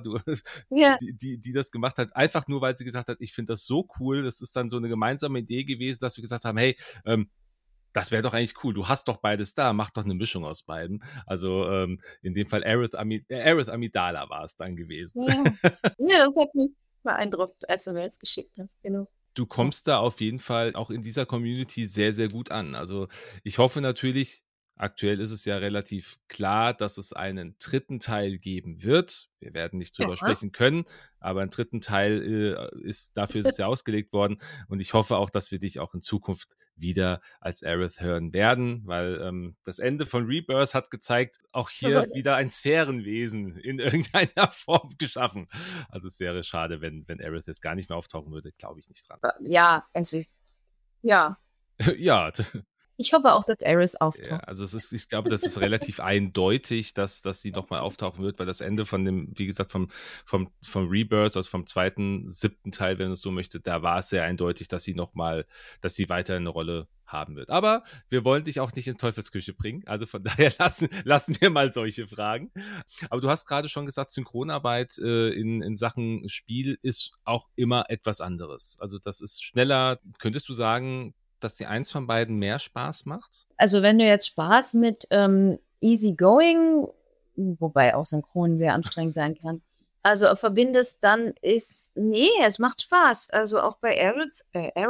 die das gemacht hat, einfach nur, weil sie gesagt hat, ich finde das so cool. Das ist dann so eine gemeinsame Idee gewesen, dass wir gesagt haben, hey, das wäre doch eigentlich cool. Du hast doch beides da. Mach doch eine Mischung aus beiden. Also in dem Fall Aerith Amidala war es dann gewesen. Ja, das hat mich beeindruckt, als du mir das geschickt hast. Genau. Du kommst da auf jeden Fall auch in dieser Community sehr, sehr gut an. Also ich hoffe natürlich, aktuell ist es ja relativ klar, dass es einen dritten Teil geben wird. Wir werden nicht drüber sprechen können, aber einen dritten Teil dafür ist es ja ausgelegt worden. Und ich hoffe auch, dass wir dich auch in Zukunft wieder als Aerith hören werden, weil das Ende von Rebirth hat gezeigt, auch hier wieder ein Sphärenwesen in irgendeiner Form geschaffen. Also es wäre schade, wenn Aerith jetzt gar nicht mehr auftauchen würde. Glaube ich nicht dran. Ja, ja. Ja, ich hoffe auch, dass Aerith auftaucht. Ja, also ich glaube, das ist relativ eindeutig, dass sie nochmal auftauchen wird, weil das Ende von dem, wie gesagt, vom Rebirth, also vom 7. Teil, wenn man es so möchte, da war es sehr eindeutig, dass sie weiter eine Rolle haben wird. Aber wir wollen dich auch nicht in Teufelsküche bringen, also von daher lassen wir mal solche Fragen. Aber du hast gerade schon gesagt, Synchronarbeit in Sachen Spiel ist auch immer etwas anderes. Also das ist schneller. Könntest du sagen, dass dir eins von beiden mehr Spaß macht? Also wenn du jetzt Spaß mit Easy Going, wobei auch Synchron sehr anstrengend sein kann, also verbindest, dann es macht Spaß. Also auch bei Aerith,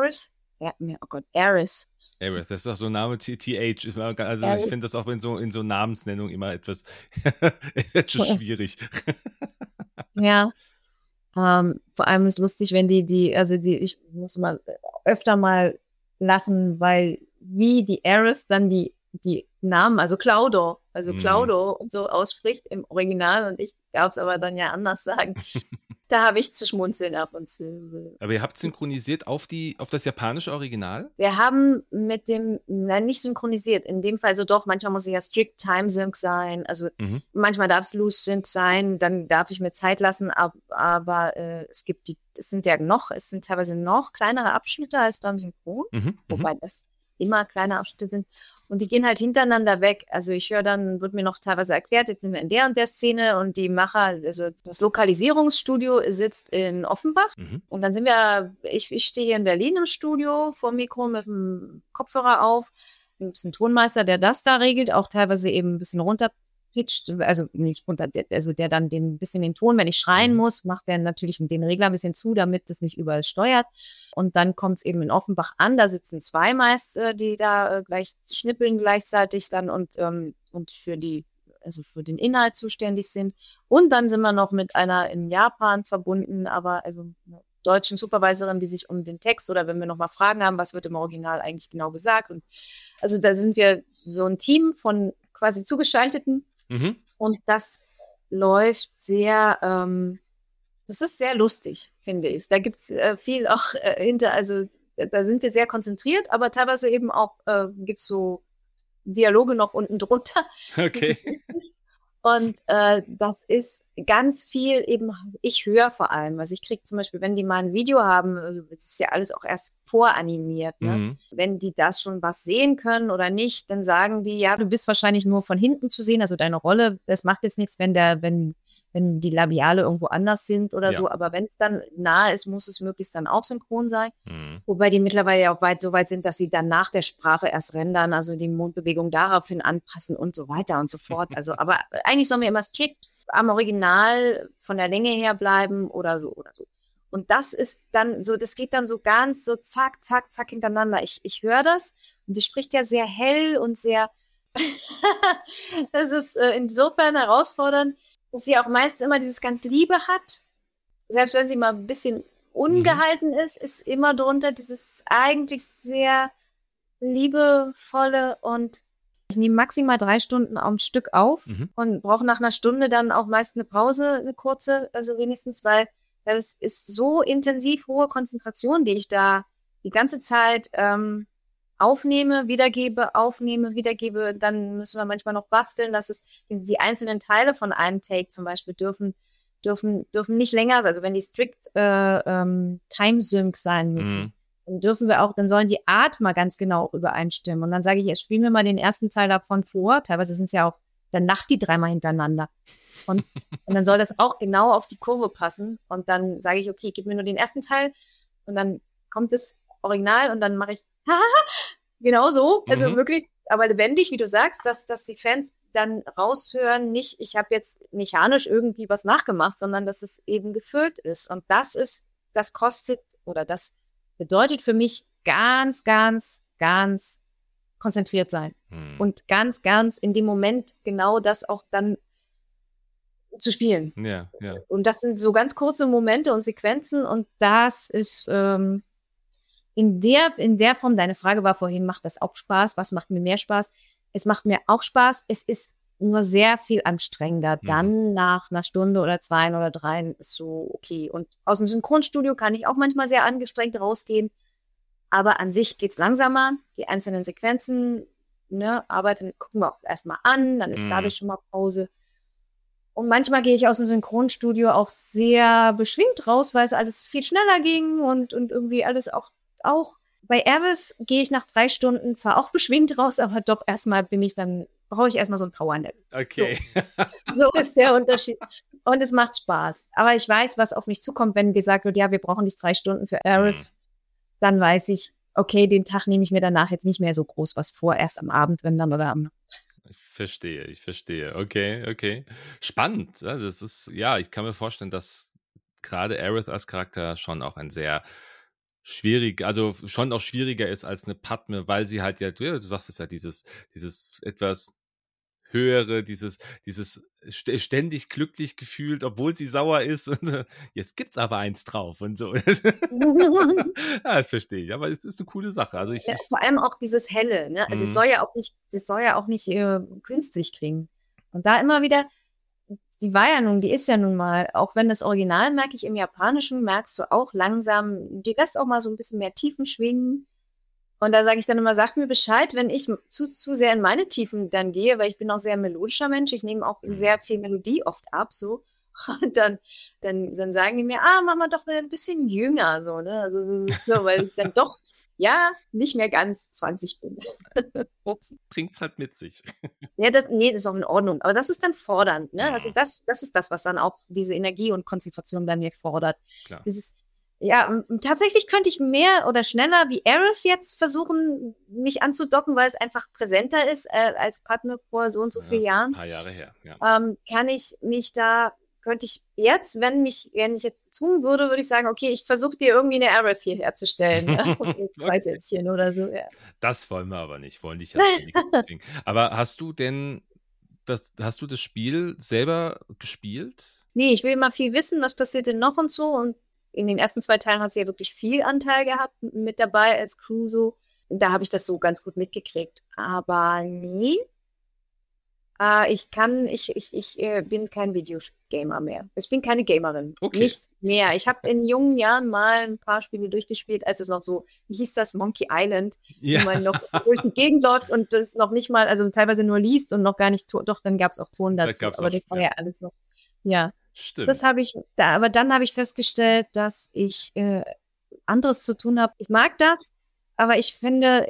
Aerith. Aerith, das ist doch so ein Name, TH. Also ich finde das auch in so Namensnennung immer etwas schwierig. Ja. Vor allem ist lustig, wenn ich muss mal öfter mal lachen, weil wie die Aerith dann die Namen, also Claudio und so ausspricht im Original und ich darf es aber dann ja anders sagen. Da habe ich zu schmunzeln ab und zu. Aber ihr habt synchronisiert auf das japanische Original? Wir haben nicht synchronisiert, in dem Fall so doch, manchmal muss es ja Strict Time Sync sein, also manchmal darf es Loose Sync sein, dann darf ich mir Zeit lassen, aber es sind teilweise noch kleinere Abschnitte als beim Synchron, wobei das immer kleine Abschnitte sind. Und die gehen halt hintereinander weg. Also ich höre dann, wird mir noch teilweise erklärt, jetzt sind wir in der und der Szene und die Macher, also das Lokalisierungsstudio sitzt in Offenbach. Und dann sind ich stehe hier in Berlin im Studio vor dem Mikro mit dem Kopfhörer auf. Dann gibt es einen Tonmeister, der das da regelt, auch teilweise eben ein bisschen runterpitcht, also nicht runter, also der dann ein bisschen den Ton, wenn ich schreien muss, macht der natürlich den Regler ein bisschen zu, damit das nicht überall steuert. Und dann kommt es eben in Offenbach an, da sitzen 2 meist, die da gleich schnippeln gleichzeitig dann und für den Inhalt zuständig sind. Und dann sind wir noch mit einer in Japan verbunden, aber also einer deutschen Supervisorin, die sich um den Text oder wenn wir noch mal Fragen haben, was wird im Original eigentlich genau gesagt. Und also da sind wir so ein Team von quasi Zugeschalteten und das läuft sehr, das ist sehr lustig, finde ich. Da gibt es viel auch hinter, also da sind wir sehr konzentriert, aber teilweise eben auch gibt's so Dialoge noch unten drunter. Das Okay. ist witzig. Und das ist ganz viel eben, ich höre vor allem. Also ich kriege zum Beispiel, wenn die mal ein Video haben, also es ist ja alles auch erst voranimiert, ne? Mhm. Wenn die das schon was sehen können oder nicht, dann sagen die, ja, du bist wahrscheinlich nur von hinten zu sehen, also deine Rolle, das macht jetzt nichts, wenn die Labiale irgendwo anders sind oder Ja. so, aber wenn es dann nahe ist, muss es möglichst dann auch synchron sein. Mhm. Wobei die mittlerweile ja auch so weit sind, dass sie dann nach der Sprache erst rendern, also die Mundbewegung daraufhin anpassen und so weiter und so fort. Also, aber eigentlich sollen wir immer strikt am Original von der Länge her bleiben oder so oder so. Und das ist dann so, das geht dann so ganz so zack, zack, zack hintereinander. Ich höre das und sie spricht ja sehr hell und sehr, das ist insofern herausfordernd, dass sie auch meist immer dieses ganz Liebe hat. Selbst wenn sie mal ein bisschen ungehalten ist immer drunter dieses eigentlich sehr liebevolle und ich nehme maximal 3 Stunden am Stück auf und brauche nach einer Stunde dann auch meist eine Pause, eine kurze, also wenigstens, weil es ist so intensiv hohe Konzentration, die ich da die ganze Zeit aufnehme, wiedergebe, dann müssen wir manchmal noch basteln, dass es die einzelnen Teile von einem Take zum Beispiel dürfen nicht länger sein. Also wenn die strikt Time-Sync sein müssen, dann sollen die Art mal ganz genau übereinstimmen. Und dann sage ich, jetzt spielen wir mal den ersten Teil davon vor. Teilweise sind es ja auch, dann lacht die 3-mal hintereinander. Und dann soll das auch genau auf die Kurve passen. Und dann sage ich, okay, gib mir nur den ersten Teil. Und dann kommt das Original und dann mache ich, genau so, also möglichst, aber lebendig, wie du sagst, dass die Fans dann raushören, nicht, ich habe jetzt mechanisch irgendwie was nachgemacht, sondern dass es eben gefüllt ist. Und das kostet oder das bedeutet für mich ganz, ganz, ganz konzentriert sein. Und ganz, ganz in dem Moment genau das auch dann zu spielen. Ja. Und das sind so ganz kurze Momente und Sequenzen und das ist in der Form, deine Frage war vorhin, macht das auch Spaß? Was macht mir mehr Spaß? Es macht mir auch Spaß. Es ist nur sehr viel anstrengender. Dann nach einer Stunde oder 2 oder 3 ist so okay. Und aus dem Synchronstudio kann ich auch manchmal sehr angestrengt rausgehen. Aber an sich geht's langsamer. Die einzelnen Sequenzen, gucken wir auch erstmal an. Dann ist dadurch schon mal Pause. Und manchmal gehe ich aus dem Synchronstudio auch sehr beschwingt raus, weil es alles viel schneller ging und irgendwie alles auch bei Aerith gehe ich nach 3 Stunden zwar auch beschwingt raus, aber doch brauche ich erstmal so ein Powernap. Okay. So ist der Unterschied. Und es macht Spaß. Aber ich weiß, was auf mich zukommt, wenn gesagt wird, ja, wir brauchen nicht 3 Stunden für Aerith. Dann weiß ich, okay, den Tag nehme ich mir danach jetzt nicht mehr so groß was vor, erst am Abend, wenn dann oder am Ich verstehe. Okay. Spannend. Also es ist, ja, ich kann mir vorstellen, dass gerade Aerith als Charakter schon auch ein sehr schon auch schwieriger ist als eine Padme, weil sie halt ja, du sagst es ja, dieses etwas höhere, dieses ständig glücklich gefühlt, obwohl sie sauer ist und so, jetzt gibt's aber eins drauf und so. Ja, das verstehe ich, aber es ist eine coole Sache. Also ich vor allem auch dieses Helle, ne? Also es soll ja auch nicht künstlich klingen. Und da immer wieder, die ist ja nun mal, auch wenn das Original, merke ich im Japanischen, merkst du auch langsam, die lässt auch mal so ein bisschen mehr Tiefen schwingen. Und da sage ich dann immer, sagt mir Bescheid, wenn ich zu sehr in meine Tiefen dann gehe, weil ich bin auch sehr melodischer Mensch, ich nehme auch sehr viel Melodie oft ab, so. Und dann sagen die mir, mach mal doch ein bisschen jünger, so, ne? Also das ist so, weil ich dann doch, nicht mehr ganz 20 bin. Ups, bringt's halt mit sich. Ja, das ist auch in Ordnung. Aber das ist dann fordernd, ne? Also das ist das, was dann auch diese Energie und Konzentration bei mir fordert. Klar. Tatsächlich könnte ich mehr oder schneller wie Aerith jetzt versuchen, mich anzudocken, weil es einfach präsenter ist als Padme vor so und so vielen Jahren. Ein paar Jahre her, ja. Könnte ich jetzt, wenn ich jetzt gezwungen würde ich sagen, okay, ich versuche dir irgendwie eine Aerith hier herzustellen. Ne? Zwei Sätzchen oder so, ja. Das wollen wir aber nicht, wollen dich ja nichts zwingen. Aber hast du das Spiel selber gespielt? Nee, ich will immer viel wissen, was passiert denn noch und so. Und in den ersten 2 Teilen hat sie ja wirklich viel Anteil gehabt mit dabei als Crew so. Da habe ich das so ganz gut mitgekriegt. Aber nee, Ich bin kein Videogamer mehr. Ich bin keine Gamerin. Okay. Nicht mehr. Ich habe in jungen Jahren mal ein paar Spiele durchgespielt, als es noch so, wie hieß das, Monkey Island, Ja. wo man noch durch die Gegend läuft und das noch nicht mal, also teilweise nur liest und noch gar nicht, doch, dann gab es auch Ton Da dazu, gab's aber auch, das war ja. ja alles noch. Ja, Stimmt. das habe ich, aber dann habe ich festgestellt, dass ich anderes zu tun habe. Ich mag das, aber ich finde,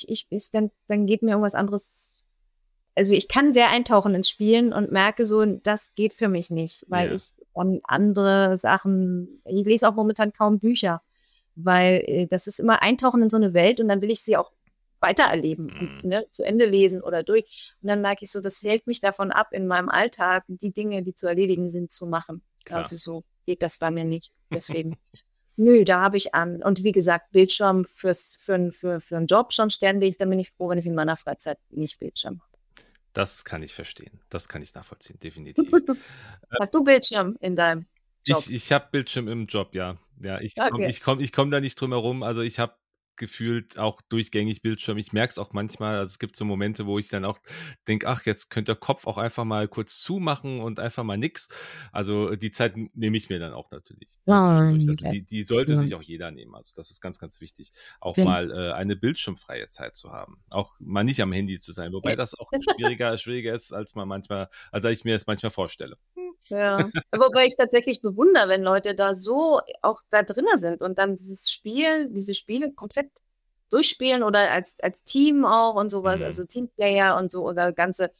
dann geht mir irgendwas anderes. Also ich kann sehr eintauchen ins Spielen und merke so, das geht für mich nicht, weil Ja. ich andere Sachen, ich lese auch momentan kaum Bücher, weil das ist immer Eintauchen in so eine Welt und dann will ich sie auch weitererleben und ne, zu Ende lesen oder durch. Und dann merke ich so, das hält mich davon ab, in meinem Alltag die Dinge, die zu erledigen sind, zu machen. Klar. Also so geht das bei mir nicht. Deswegen, nö, da habe ich an. Und wie gesagt, Bildschirm für einen Job schon ständig, dann bin ich froh, wenn ich in meiner Freizeit nicht Bildschirm habe. Das kann ich verstehen. Das kann ich nachvollziehen, definitiv. Hast du Bildschirm in deinem Job? Ich habe Bildschirm im Job, ja. Ja, ich Okay. komm da nicht drum herum. Also ich habe gefühlt auch durchgängig Bildschirm. Ich merke es auch manchmal. Also es gibt so Momente, wo ich dann auch denke, ach, jetzt könnte der Kopf auch einfach mal kurz zumachen und einfach mal nix. Also die Zeit nehme ich mir dann auch natürlich zwischendurch. Also die sollte sich auch jeder nehmen. Also das ist ganz, ganz wichtig, auch mal eine bildschirmfreie Zeit zu haben. Auch mal nicht am Handy zu sein, wobei das auch schwieriger ist, als ich mir das manchmal vorstelle. Ja, wobei ich tatsächlich bewundere, wenn Leute da so auch da drinnen sind und dann diese Spiele komplett durchspielen oder als Team auch und sowas, also Teamplayer und so oder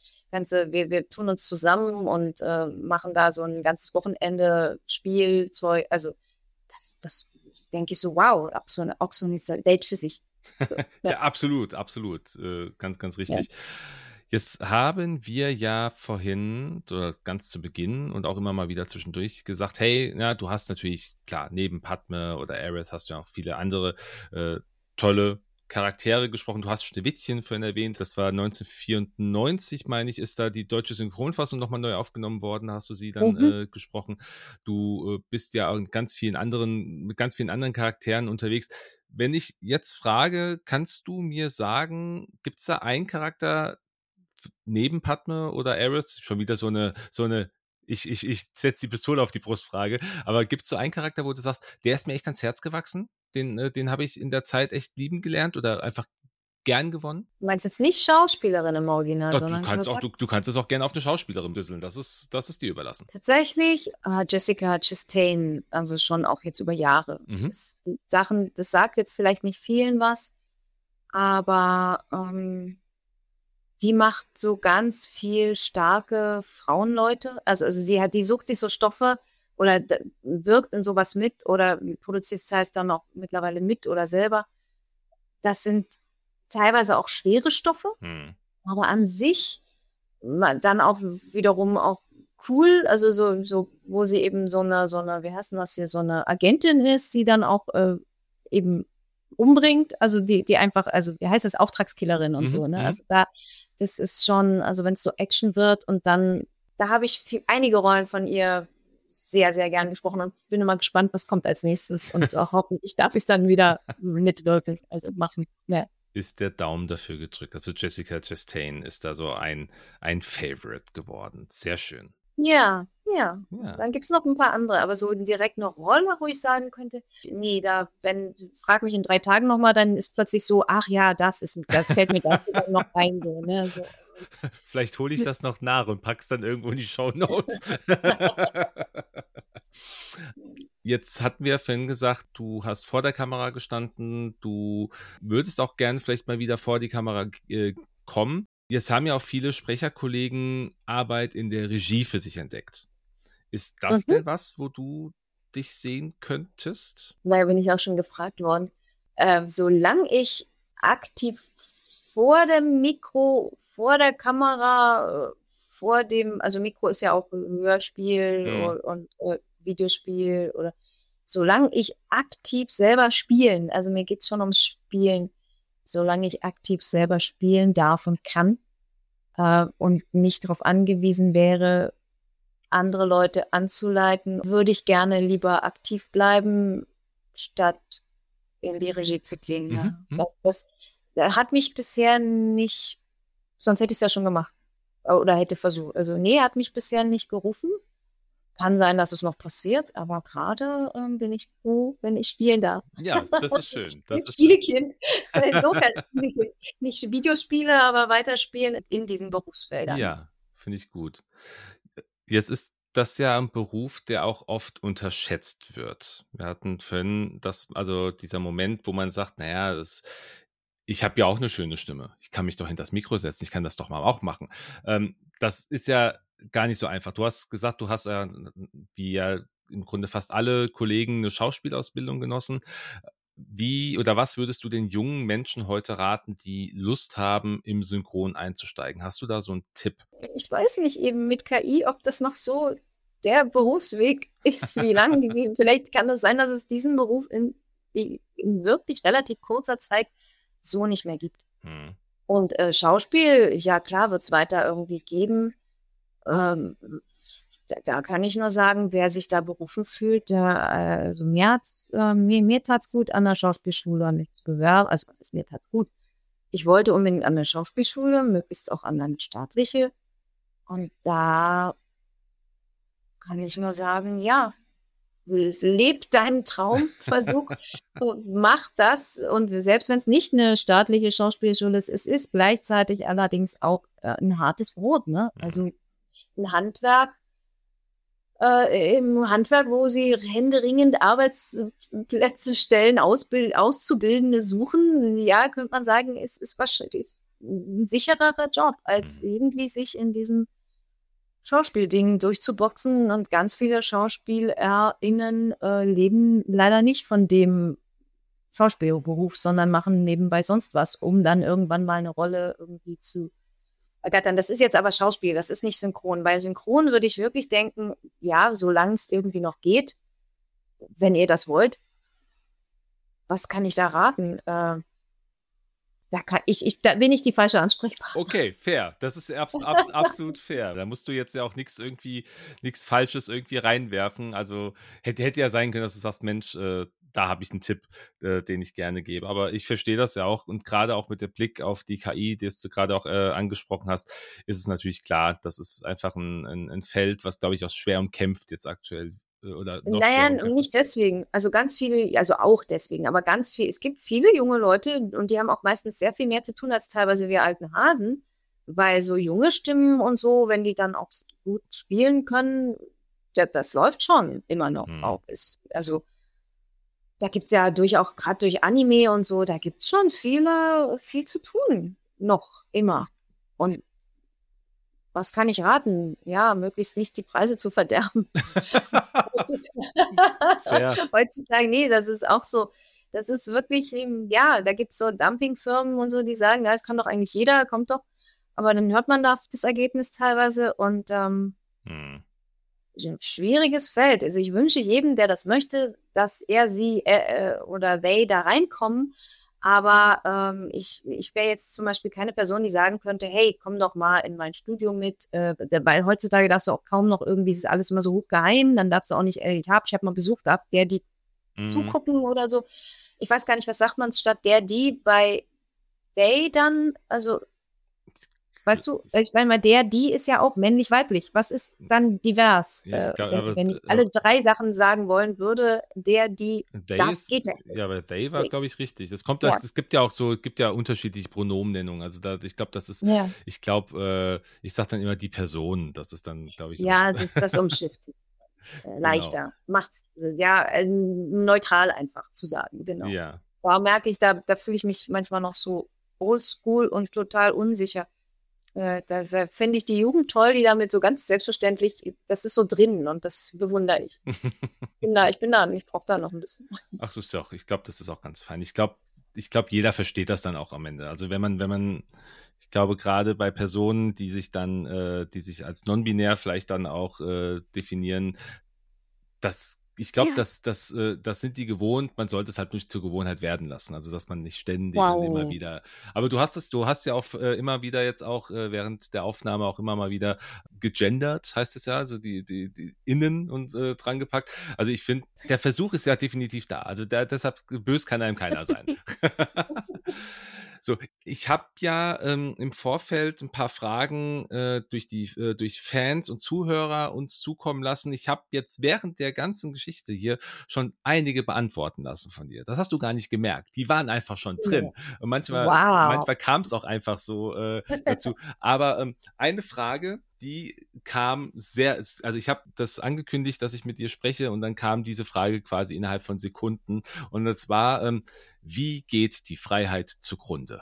wir tun uns zusammen und machen da so ein ganzes Wochenende Spielzeug, also das denke ich so, wow, auch so eine Welt für sich. So, Ja, absolut. Ganz, ganz richtig. Ja. Jetzt haben wir ja vorhin oder ganz zu Beginn und auch immer mal wieder zwischendurch gesagt, hey, ja, du hast natürlich, klar, neben Padme oder Aerith hast du ja auch viele andere tolle Charaktere gesprochen. Du hast Schneewittchen vorhin erwähnt. Das war 1994, meine ich, ist da die deutsche Synchronfassung nochmal neu aufgenommen worden. Hast du sie dann gesprochen. Du bist ja auch mit ganz vielen anderen Charakteren unterwegs. Wenn ich jetzt frage, kannst du mir sagen, gibt es da einen Charakter neben Padme oder Aerith? Schon wieder so eine ich setze die Pistole auf die Brustfrage, aber gibt es so einen Charakter, wo du sagst, der ist mir echt ans Herz gewachsen? Den habe ich in der Zeit echt lieben gelernt oder einfach gern gewonnen? Du meinst jetzt nicht Schauspielerin im Original, Doch, sondern du kannst es auch gerne auf eine Schauspielerin düsseln. Das ist dir überlassen. Tatsächlich, Jessica Chastain, also schon auch jetzt über Jahre. Das sagt jetzt vielleicht nicht vielen was, aber die macht so ganz viel starke Frauenleute. Also die sucht sich so Stoffe oder wirkt in sowas mit oder produziert es heißt dann auch mittlerweile mit oder selber. Das sind teilweise auch schwere Stoffe, aber an sich dann auch wiederum auch cool, also so wo sie eben so eine, wie heißt denn das hier, so eine Agentin ist, die dann auch eben umbringt, also die einfach, also wie heißt das, Auftragskillerin und so, ne? Also das ist schon, also wenn es so Action wird und dann, da habe ich einige Rollen von ihr sehr, sehr gern gesprochen und bin immer gespannt, was kommt als nächstes und hoffentlich darf ich es dann wieder machen. Ja. Ist der Daumen dafür gedrückt. Also Jessica Chastain ist da so ein Favorite geworden. Sehr schön. Ja. Dann gibt es noch ein paar andere, aber so direkt eine Rolle, wo ich sagen könnte, nee, frag mich in 3 Tagen nochmal, dann ist plötzlich so, ach ja, das fällt mir da noch ein, so, ne, so. Vielleicht hole ich das noch nach und pack's dann irgendwo in die Shownotes. Jetzt hatten wir vorhin gesagt, du hast vor der Kamera gestanden, du würdest auch gerne vielleicht mal wieder vor die Kamera kommen. Jetzt haben ja auch viele Sprecherkollegen Arbeit in der Regie für sich entdeckt. Ist das denn was, wo du dich sehen könntest? Weil bin ich auch schon gefragt worden. Solange ich aktiv vor dem Mikro, vor der Kamera, also Mikro ist ja auch Hörspiel und Videospiel oder solange ich aktiv selber spielen, also mir geht es schon ums Spielen, solange ich aktiv selber spielen darf und kann und nicht darauf angewiesen wäre, andere Leute anzuleiten, würde ich gerne lieber aktiv bleiben, statt in die Regie zu gehen. Ja. Das hat mich bisher nicht, sonst hätte ich es ja schon gemacht. oder hätte versucht. Also nee, er hat mich bisher nicht gerufen. Kann sein, dass es noch passiert, aber gerade bin ich froh, wenn ich spielen darf. Ja, das ist schön. Das ist schön. Spielekind. Insofern Spielekind. Nicht Videospiele, aber weiterspielen in diesen Berufsfeldern. Ja, finde ich gut. Jetzt ist das ja ein Beruf, der auch oft unterschätzt wird. Wir hatten vorhin also dieser Moment, wo man sagt, naja, ich habe ja auch eine schöne Stimme. Ich kann mich doch hinter das Mikro setzen. Ich kann das doch mal auch machen. Das ist ja gar nicht so einfach. Du hast gesagt, du hast ja, wie ja im Grunde fast alle Kollegen, eine Schauspielausbildung genossen. Wie oder was würdest du den jungen Menschen heute raten, die Lust haben, im Synchron einzusteigen? Hast du da so einen Tipp? Ich weiß nicht eben mit KI, ob das noch so der Berufsweg ist, wie lange. Vielleicht kann es sein, dass es diesen Beruf in wirklich relativ kurzer Zeit so nicht mehr gibt. Und Schauspiel, ja klar, wird es weiter irgendwie geben. Da kann ich nur sagen, wer sich da berufen fühlt, also mir tat's gut an der Schauspielschule nichts bewerben. Also was ist, mir tat's gut? Ich wollte unbedingt an eine Schauspielschule, möglichst auch an eine staatliche. Und da kann ich nur sagen, ja, leb deinen Traumversuch, mach das. Und selbst wenn es nicht eine staatliche Schauspielschule ist, es ist gleichzeitig allerdings auch ein hartes Brot, ne? Also ein Handwerk, im Handwerk, wo sie händeringend Arbeitsplätze stellen, Auszubildende suchen, ja, könnte man sagen, ist wahrscheinlich ein sichererer Job, als irgendwie sich in diesem Schauspielding durchzuboxen. Und ganz viele SchauspielerInnen leben leider nicht von dem Schauspielberuf, sondern machen nebenbei sonst was, um dann irgendwann mal eine Rolle irgendwie zu ergattern. Das ist jetzt aber Schauspiel, das ist nicht Synchron. Bei Synchron würde ich wirklich denken, ja, solange es irgendwie noch geht, wenn ihr das wollt, was kann ich da raten? Da bin ich die falsche Ansprechpartnerin. Okay, fair. Das ist absolut fair. Da musst du jetzt ja auch nichts Falsches irgendwie reinwerfen. Also hätte ja sein können, dass du sagst, Mensch, da habe ich einen Tipp, den ich gerne gebe. Aber ich verstehe das ja auch. Und gerade auch mit dem Blick auf die KI, das du gerade auch angesprochen hast, ist es natürlich klar, das ist einfach ein Feld, was, glaube ich, auch schwer umkämpft jetzt aktuell. Oder noch naja, nicht deswegen. Also ganz viele, also auch deswegen, aber ganz viel. Es gibt viele junge Leute und die haben auch meistens sehr viel mehr zu tun als teilweise wir alten Hasen, weil so junge Stimmen und so, wenn die dann auch gut spielen können, das läuft schon immer noch auch. Also da gibt es ja gerade durch Anime und so, da gibt es schon viel zu tun. Noch immer. Und was kann ich raten? Ja, möglichst nicht die Preise zu verderben. Heutzutage, nee, das ist auch so. Das ist wirklich, ja, da gibt es so Dumpingfirmen und so, die sagen, ja, es kann doch eigentlich jeder, kommt doch. Aber dann hört man da das Ergebnis teilweise und schwieriges Feld. Also ich wünsche jedem, der das möchte, dass er, sie oder they da reinkommen. Aber ich wäre jetzt zum Beispiel keine Person, die sagen könnte, hey, komm doch mal in mein Studio mit, weil heutzutage darfst du auch kaum noch irgendwie, ist alles immer so hochgeheim, dann darfst du auch nicht, ich habe mal besucht, darf der, die zugucken oder so. Ich weiß gar nicht, was sagt man statt der, die bei they dann, also weißt du, ich meine mal, die ist ja auch männlich-weiblich. Was ist dann divers? Ja, wenn ich alle drei Sachen sagen wollen würde, das geht nicht. Ja, aber they war, glaube ich, richtig. Es gibt ja auch gibt ja unterschiedliche Pronomennennungen. Also ich glaube, das ist, ich sage dann immer die Person. Das ist dann, glaube ich, ja, es ist das umschifft. Leichter. Genau. Macht's, neutral einfach zu sagen, genau. Ja. Da merke ich, da fühle ich mich manchmal noch so oldschool und total unsicher. Da finde ich die Jugend toll, die damit so ganz selbstverständlich, das ist so drin und das bewundere ich. Ich brauche da noch ein bisschen. Ach, das ist doch, ich glaube, das ist auch ganz fein. Ich glaube, jeder versteht das dann auch am Ende. Also wenn man, ich glaube, gerade bei Personen, die sich als non-binär vielleicht dann auch definieren, ich glaube, das sind die gewohnt, man sollte es halt nicht zur Gewohnheit werden lassen, also dass man nicht ständig und immer wieder, aber du hast ja auch immer wieder jetzt auch während der Aufnahme auch immer mal wieder gegendert, heißt es ja, also die Innen und dran gepackt, also ich finde, der Versuch ist ja definitiv da, also deshalb böse kann einem keiner sein. So, ich habe ja im Vorfeld ein paar Fragen durch Fans und Zuhörer uns zukommen lassen. Ich habe jetzt während der ganzen Geschichte hier schon einige beantworten lassen von dir. Das hast du gar nicht gemerkt. Die waren einfach schon drin. Und manchmal kam es auch einfach so dazu. Aber eine Frage, die kam also ich habe das angekündigt, dass ich mit dir spreche und dann kam diese Frage quasi innerhalb von Sekunden und das war, wie geht die Freiheit zugrunde?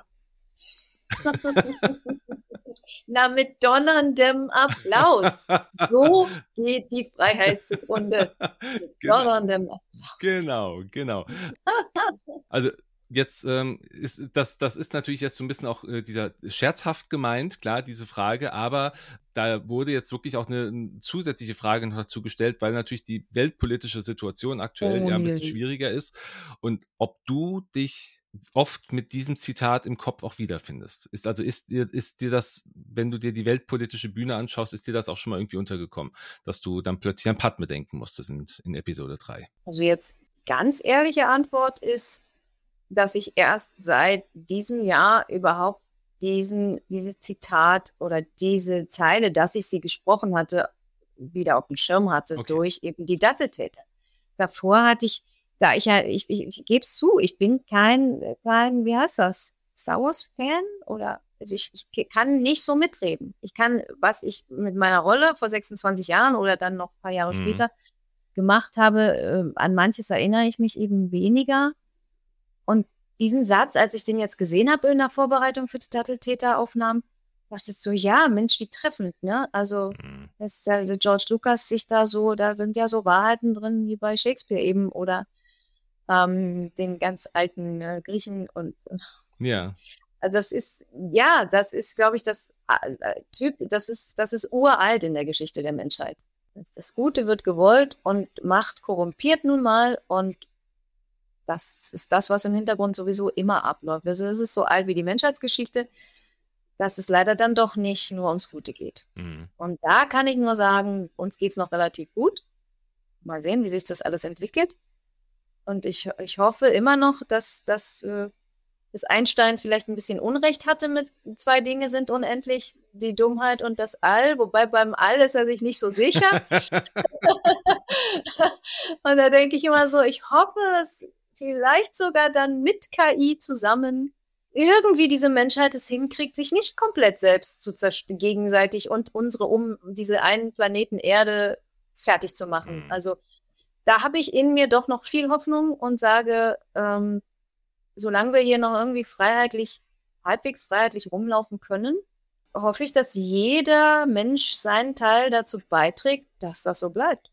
Na, mit donnerndem Applaus. So geht die Freiheit zugrunde. Mit donnerndem Applaus. Genau. Also jetzt das ist natürlich jetzt so ein bisschen auch dieser scherzhaft gemeint, klar, diese Frage, aber da wurde jetzt wirklich auch eine zusätzliche Frage noch dazu gestellt, weil natürlich die weltpolitische Situation aktuell ja ein bisschen schwieriger ist und ob du dich oft mit diesem Zitat im Kopf auch wiederfindest. Ist dir das, wenn du dir die weltpolitische Bühne anschaust, ist dir das auch schon mal irgendwie untergekommen, dass du dann plötzlich an Padme denken musstest in Episode 3? Also jetzt ganz ehrliche Antwort ist, dass ich erst seit diesem Jahr überhaupt dieses Zitat oder diese Zeile, dass ich sie gesprochen hatte, wieder auf dem Schirm hatte, durch eben die Datteltäter. Davor hatte ich, ich gebe es zu, ich bin kein, wie heißt das, Star Wars-Fan oder, also ich kann nicht so mitreden. Ich kann, was ich mit meiner Rolle vor 26 Jahren oder dann noch ein paar Jahre später gemacht habe, an manches erinnere ich mich eben weniger. Und diesen Satz, als ich den jetzt gesehen habe in der Vorbereitung für die Datteltäter-Aufnahmen, dachte ich so, ja, Mensch, wie treffend, ne? Also, dass also George Lucas sich da sind ja so Wahrheiten drin, wie bei Shakespeare eben, oder den ganz alten Griechen und ja. Das ist, glaube ich, das ist uralt in der Geschichte der Menschheit. Das Gute wird gewollt und Macht korrumpiert nun mal und das ist das, was im Hintergrund sowieso immer abläuft. Also es ist so alt wie die Menschheitsgeschichte, dass es leider dann doch nicht nur ums Gute geht. Und da kann ich nur sagen, uns geht es noch relativ gut. Mal sehen, wie sich das alles entwickelt. Und ich hoffe immer noch, dass Einstein vielleicht ein bisschen Unrecht hatte mit 2 Dinge sind unendlich, die Dummheit und das All. Wobei beim All ist er sich nicht so sicher. Und da denke ich immer so, ich hoffe, dass vielleicht sogar dann mit KI zusammen irgendwie diese Menschheit es hinkriegt, sich nicht komplett selbst zu gegenseitig und diese einen Planeten Erde fertig zu machen. Also da habe ich in mir doch noch viel Hoffnung und sage, solange wir hier noch irgendwie halbwegs freiheitlich rumlaufen können, hoffe ich, dass jeder Mensch seinen Teil dazu beiträgt, dass das so bleibt.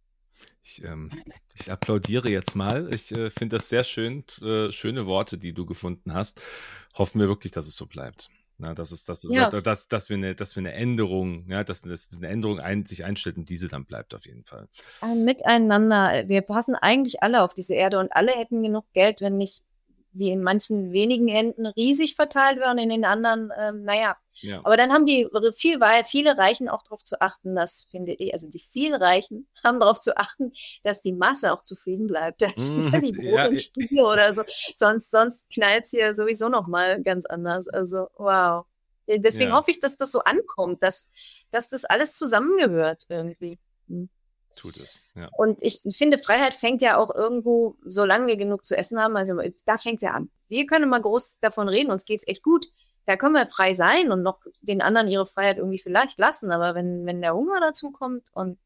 Ich applaudiere jetzt mal. Ich finde das sehr schön, schöne Worte, die du gefunden hast. Hoffen wir wirklich, dass es so bleibt. Na, dass wir eine Änderung, ja, dass eine Änderung sich einstellt und diese dann bleibt auf jeden Fall. Miteinander. Wir passen eigentlich alle auf diese Erde und alle hätten genug Geld, wenn nicht die in manchen wenigen Händen riesig verteilt werden, in den anderen, naja. Ja. Aber dann haben viele Reichen auch darauf zu achten, das finde ich, also die vielen Reichen haben darauf zu achten, dass die Masse auch zufrieden bleibt. Dass ich Brot und Studio oder so. Sonst knallt's hier sowieso noch mal ganz anders. Also, wow. Deswegen hoffe ich, dass das so ankommt, dass das alles zusammengehört irgendwie. Tut es, ja. Und ich finde, Freiheit fängt ja auch irgendwo, solange wir genug zu essen haben, also da fängt es ja an. Wir können mal groß davon reden, uns geht's echt gut. Da können wir frei sein und noch den anderen ihre Freiheit irgendwie vielleicht lassen. Aber wenn der Hunger dazu kommt und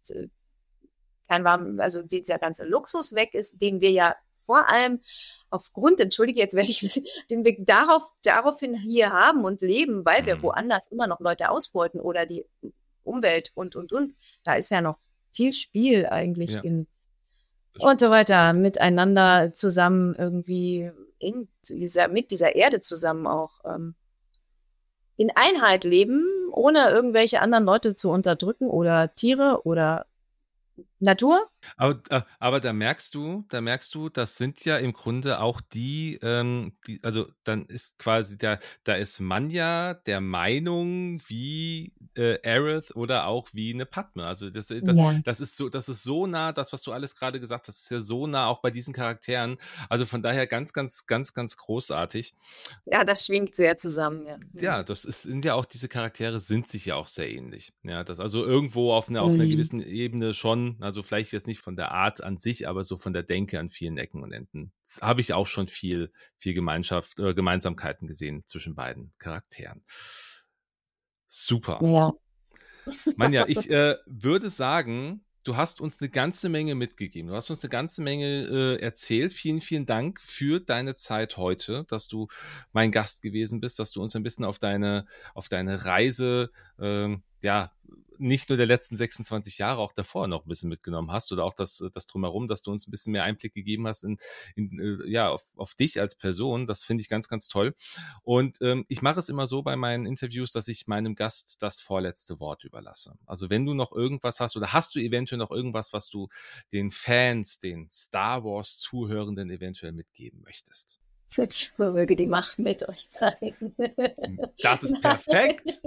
also dieser ganze Luxus weg ist, den wir ja vor allem aufgrund, entschuldige, jetzt werde ich den wir daraufhin hier haben und leben, weil wir woanders immer noch Leute ausbeuten oder die Umwelt und. Da ist ja noch viel Spiel eigentlich und so weiter, miteinander zusammen irgendwie mit dieser Erde zusammen auch in Einheit leben, ohne irgendwelche anderen Leute zu unterdrücken oder Tiere oder Natur? Aber da merkst du, das sind ja im Grunde auch also dann ist quasi da ist Manja der Meinung wie Aerith oder auch wie eine Padme. Also Ja. das ist so nah, das, was du alles gerade gesagt hast, ist ja so nah auch bei diesen Charakteren. Also von daher ganz, ganz, ganz, ganz großartig. Ja, das schwingt sehr zusammen, ja. Ja, sind ja auch diese Charaktere sind sich ja auch sehr ähnlich. Ja, das also irgendwo auf einer gewissen Ebene schon, also vielleicht jetzt nicht von der Art an sich, aber so von der Denke an vielen Ecken und Enden. Das habe ich auch schon viel Gemeinsamkeiten gesehen zwischen beiden Charakteren. Super. Ja. Manja, ich würde sagen, du hast uns eine ganze Menge mitgegeben. Du hast uns eine ganze Menge erzählt. Vielen, vielen Dank für deine Zeit heute, dass du mein Gast gewesen bist, dass du uns ein bisschen auf deine Reise, ja, nicht nur der letzten 26 Jahre, auch davor noch ein bisschen mitgenommen hast oder auch das Drumherum, dass du uns ein bisschen mehr Einblick gegeben hast auf dich als Person. Das finde ich ganz, ganz toll. Und ich mache es immer so bei meinen Interviews, dass ich meinem Gast das vorletzte Wort überlasse. Also wenn du noch irgendwas hast oder hast du eventuell noch irgendwas, was du den Fans, den Star Wars Zuhörenden eventuell mitgeben möchtest? Möge die Macht mit euch sein. Das ist perfekt.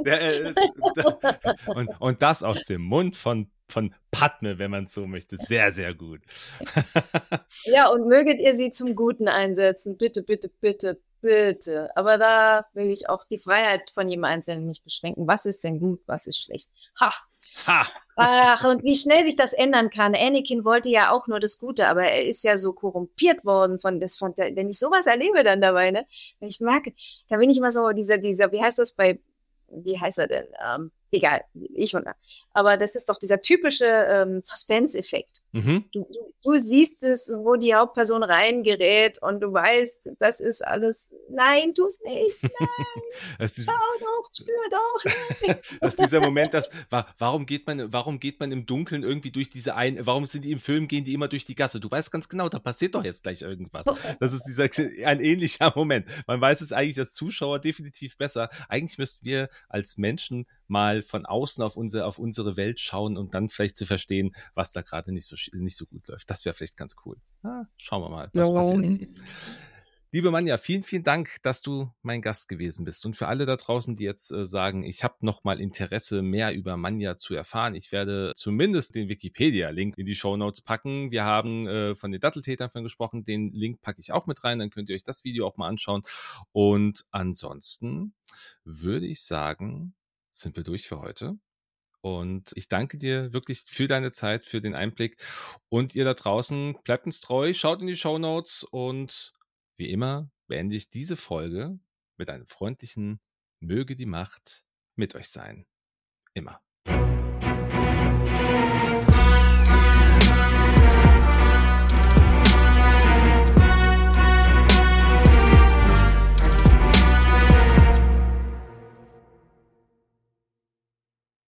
Und das aus dem Mund von Padme, wenn man es so möchte. Sehr, sehr gut. Ja, und möget ihr sie zum Guten einsetzen. Bitte, bitte, bitte, bitte. Aber da will ich auch die Freiheit von jedem Einzelnen nicht beschränken. Was ist denn gut, was ist schlecht? Ha! Ha! Ach, und wie schnell sich das ändern kann. Anakin wollte ja auch nur das Gute, aber er ist ja so korrumpiert worden wenn ich sowas erlebe dann dabei, ne? Wenn ich merke, da bin ich immer so, wie heißt das wie heißt er denn? Egal, aber das ist doch dieser typische Suspense-Effekt. Mhm. Du siehst es, wo die Hauptperson reingerät und du weißt, das ist alles, nein, tu's nicht, nein, schau doch, spür doch. Das ist dieser Moment, warum geht man im Dunkeln irgendwie durch warum sind die im Film, gehen die immer durch die Gasse? Du weißt ganz genau, da passiert doch jetzt gleich irgendwas. Das ist ein ähnlicher Moment. Man weiß es eigentlich als Zuschauer definitiv besser. Eigentlich müssten wir als Menschen mal von außen auf unsere Welt schauen und dann vielleicht zu verstehen, was da gerade nicht so gut läuft. Das wäre vielleicht ganz cool. Schauen wir mal, was passiert. Liebe Manja, vielen, vielen Dank, dass du mein Gast gewesen bist. Und für alle da draußen, die jetzt sagen, ich habe noch mal Interesse, mehr über Manja zu erfahren, ich werde zumindest den Wikipedia-Link in die Shownotes packen. Wir haben von den Datteltätern gesprochen, den Link packe ich auch mit rein, dann könnt ihr euch das Video auch mal anschauen. Und ansonsten würde ich sagen, sind wir durch für heute. Und ich danke dir wirklich für deine Zeit, für den Einblick. Und ihr da draußen, bleibt uns treu, schaut in die Shownotes und wie immer beende ich diese Folge mit einem freundlichen Möge die Macht mit euch sein. Immer.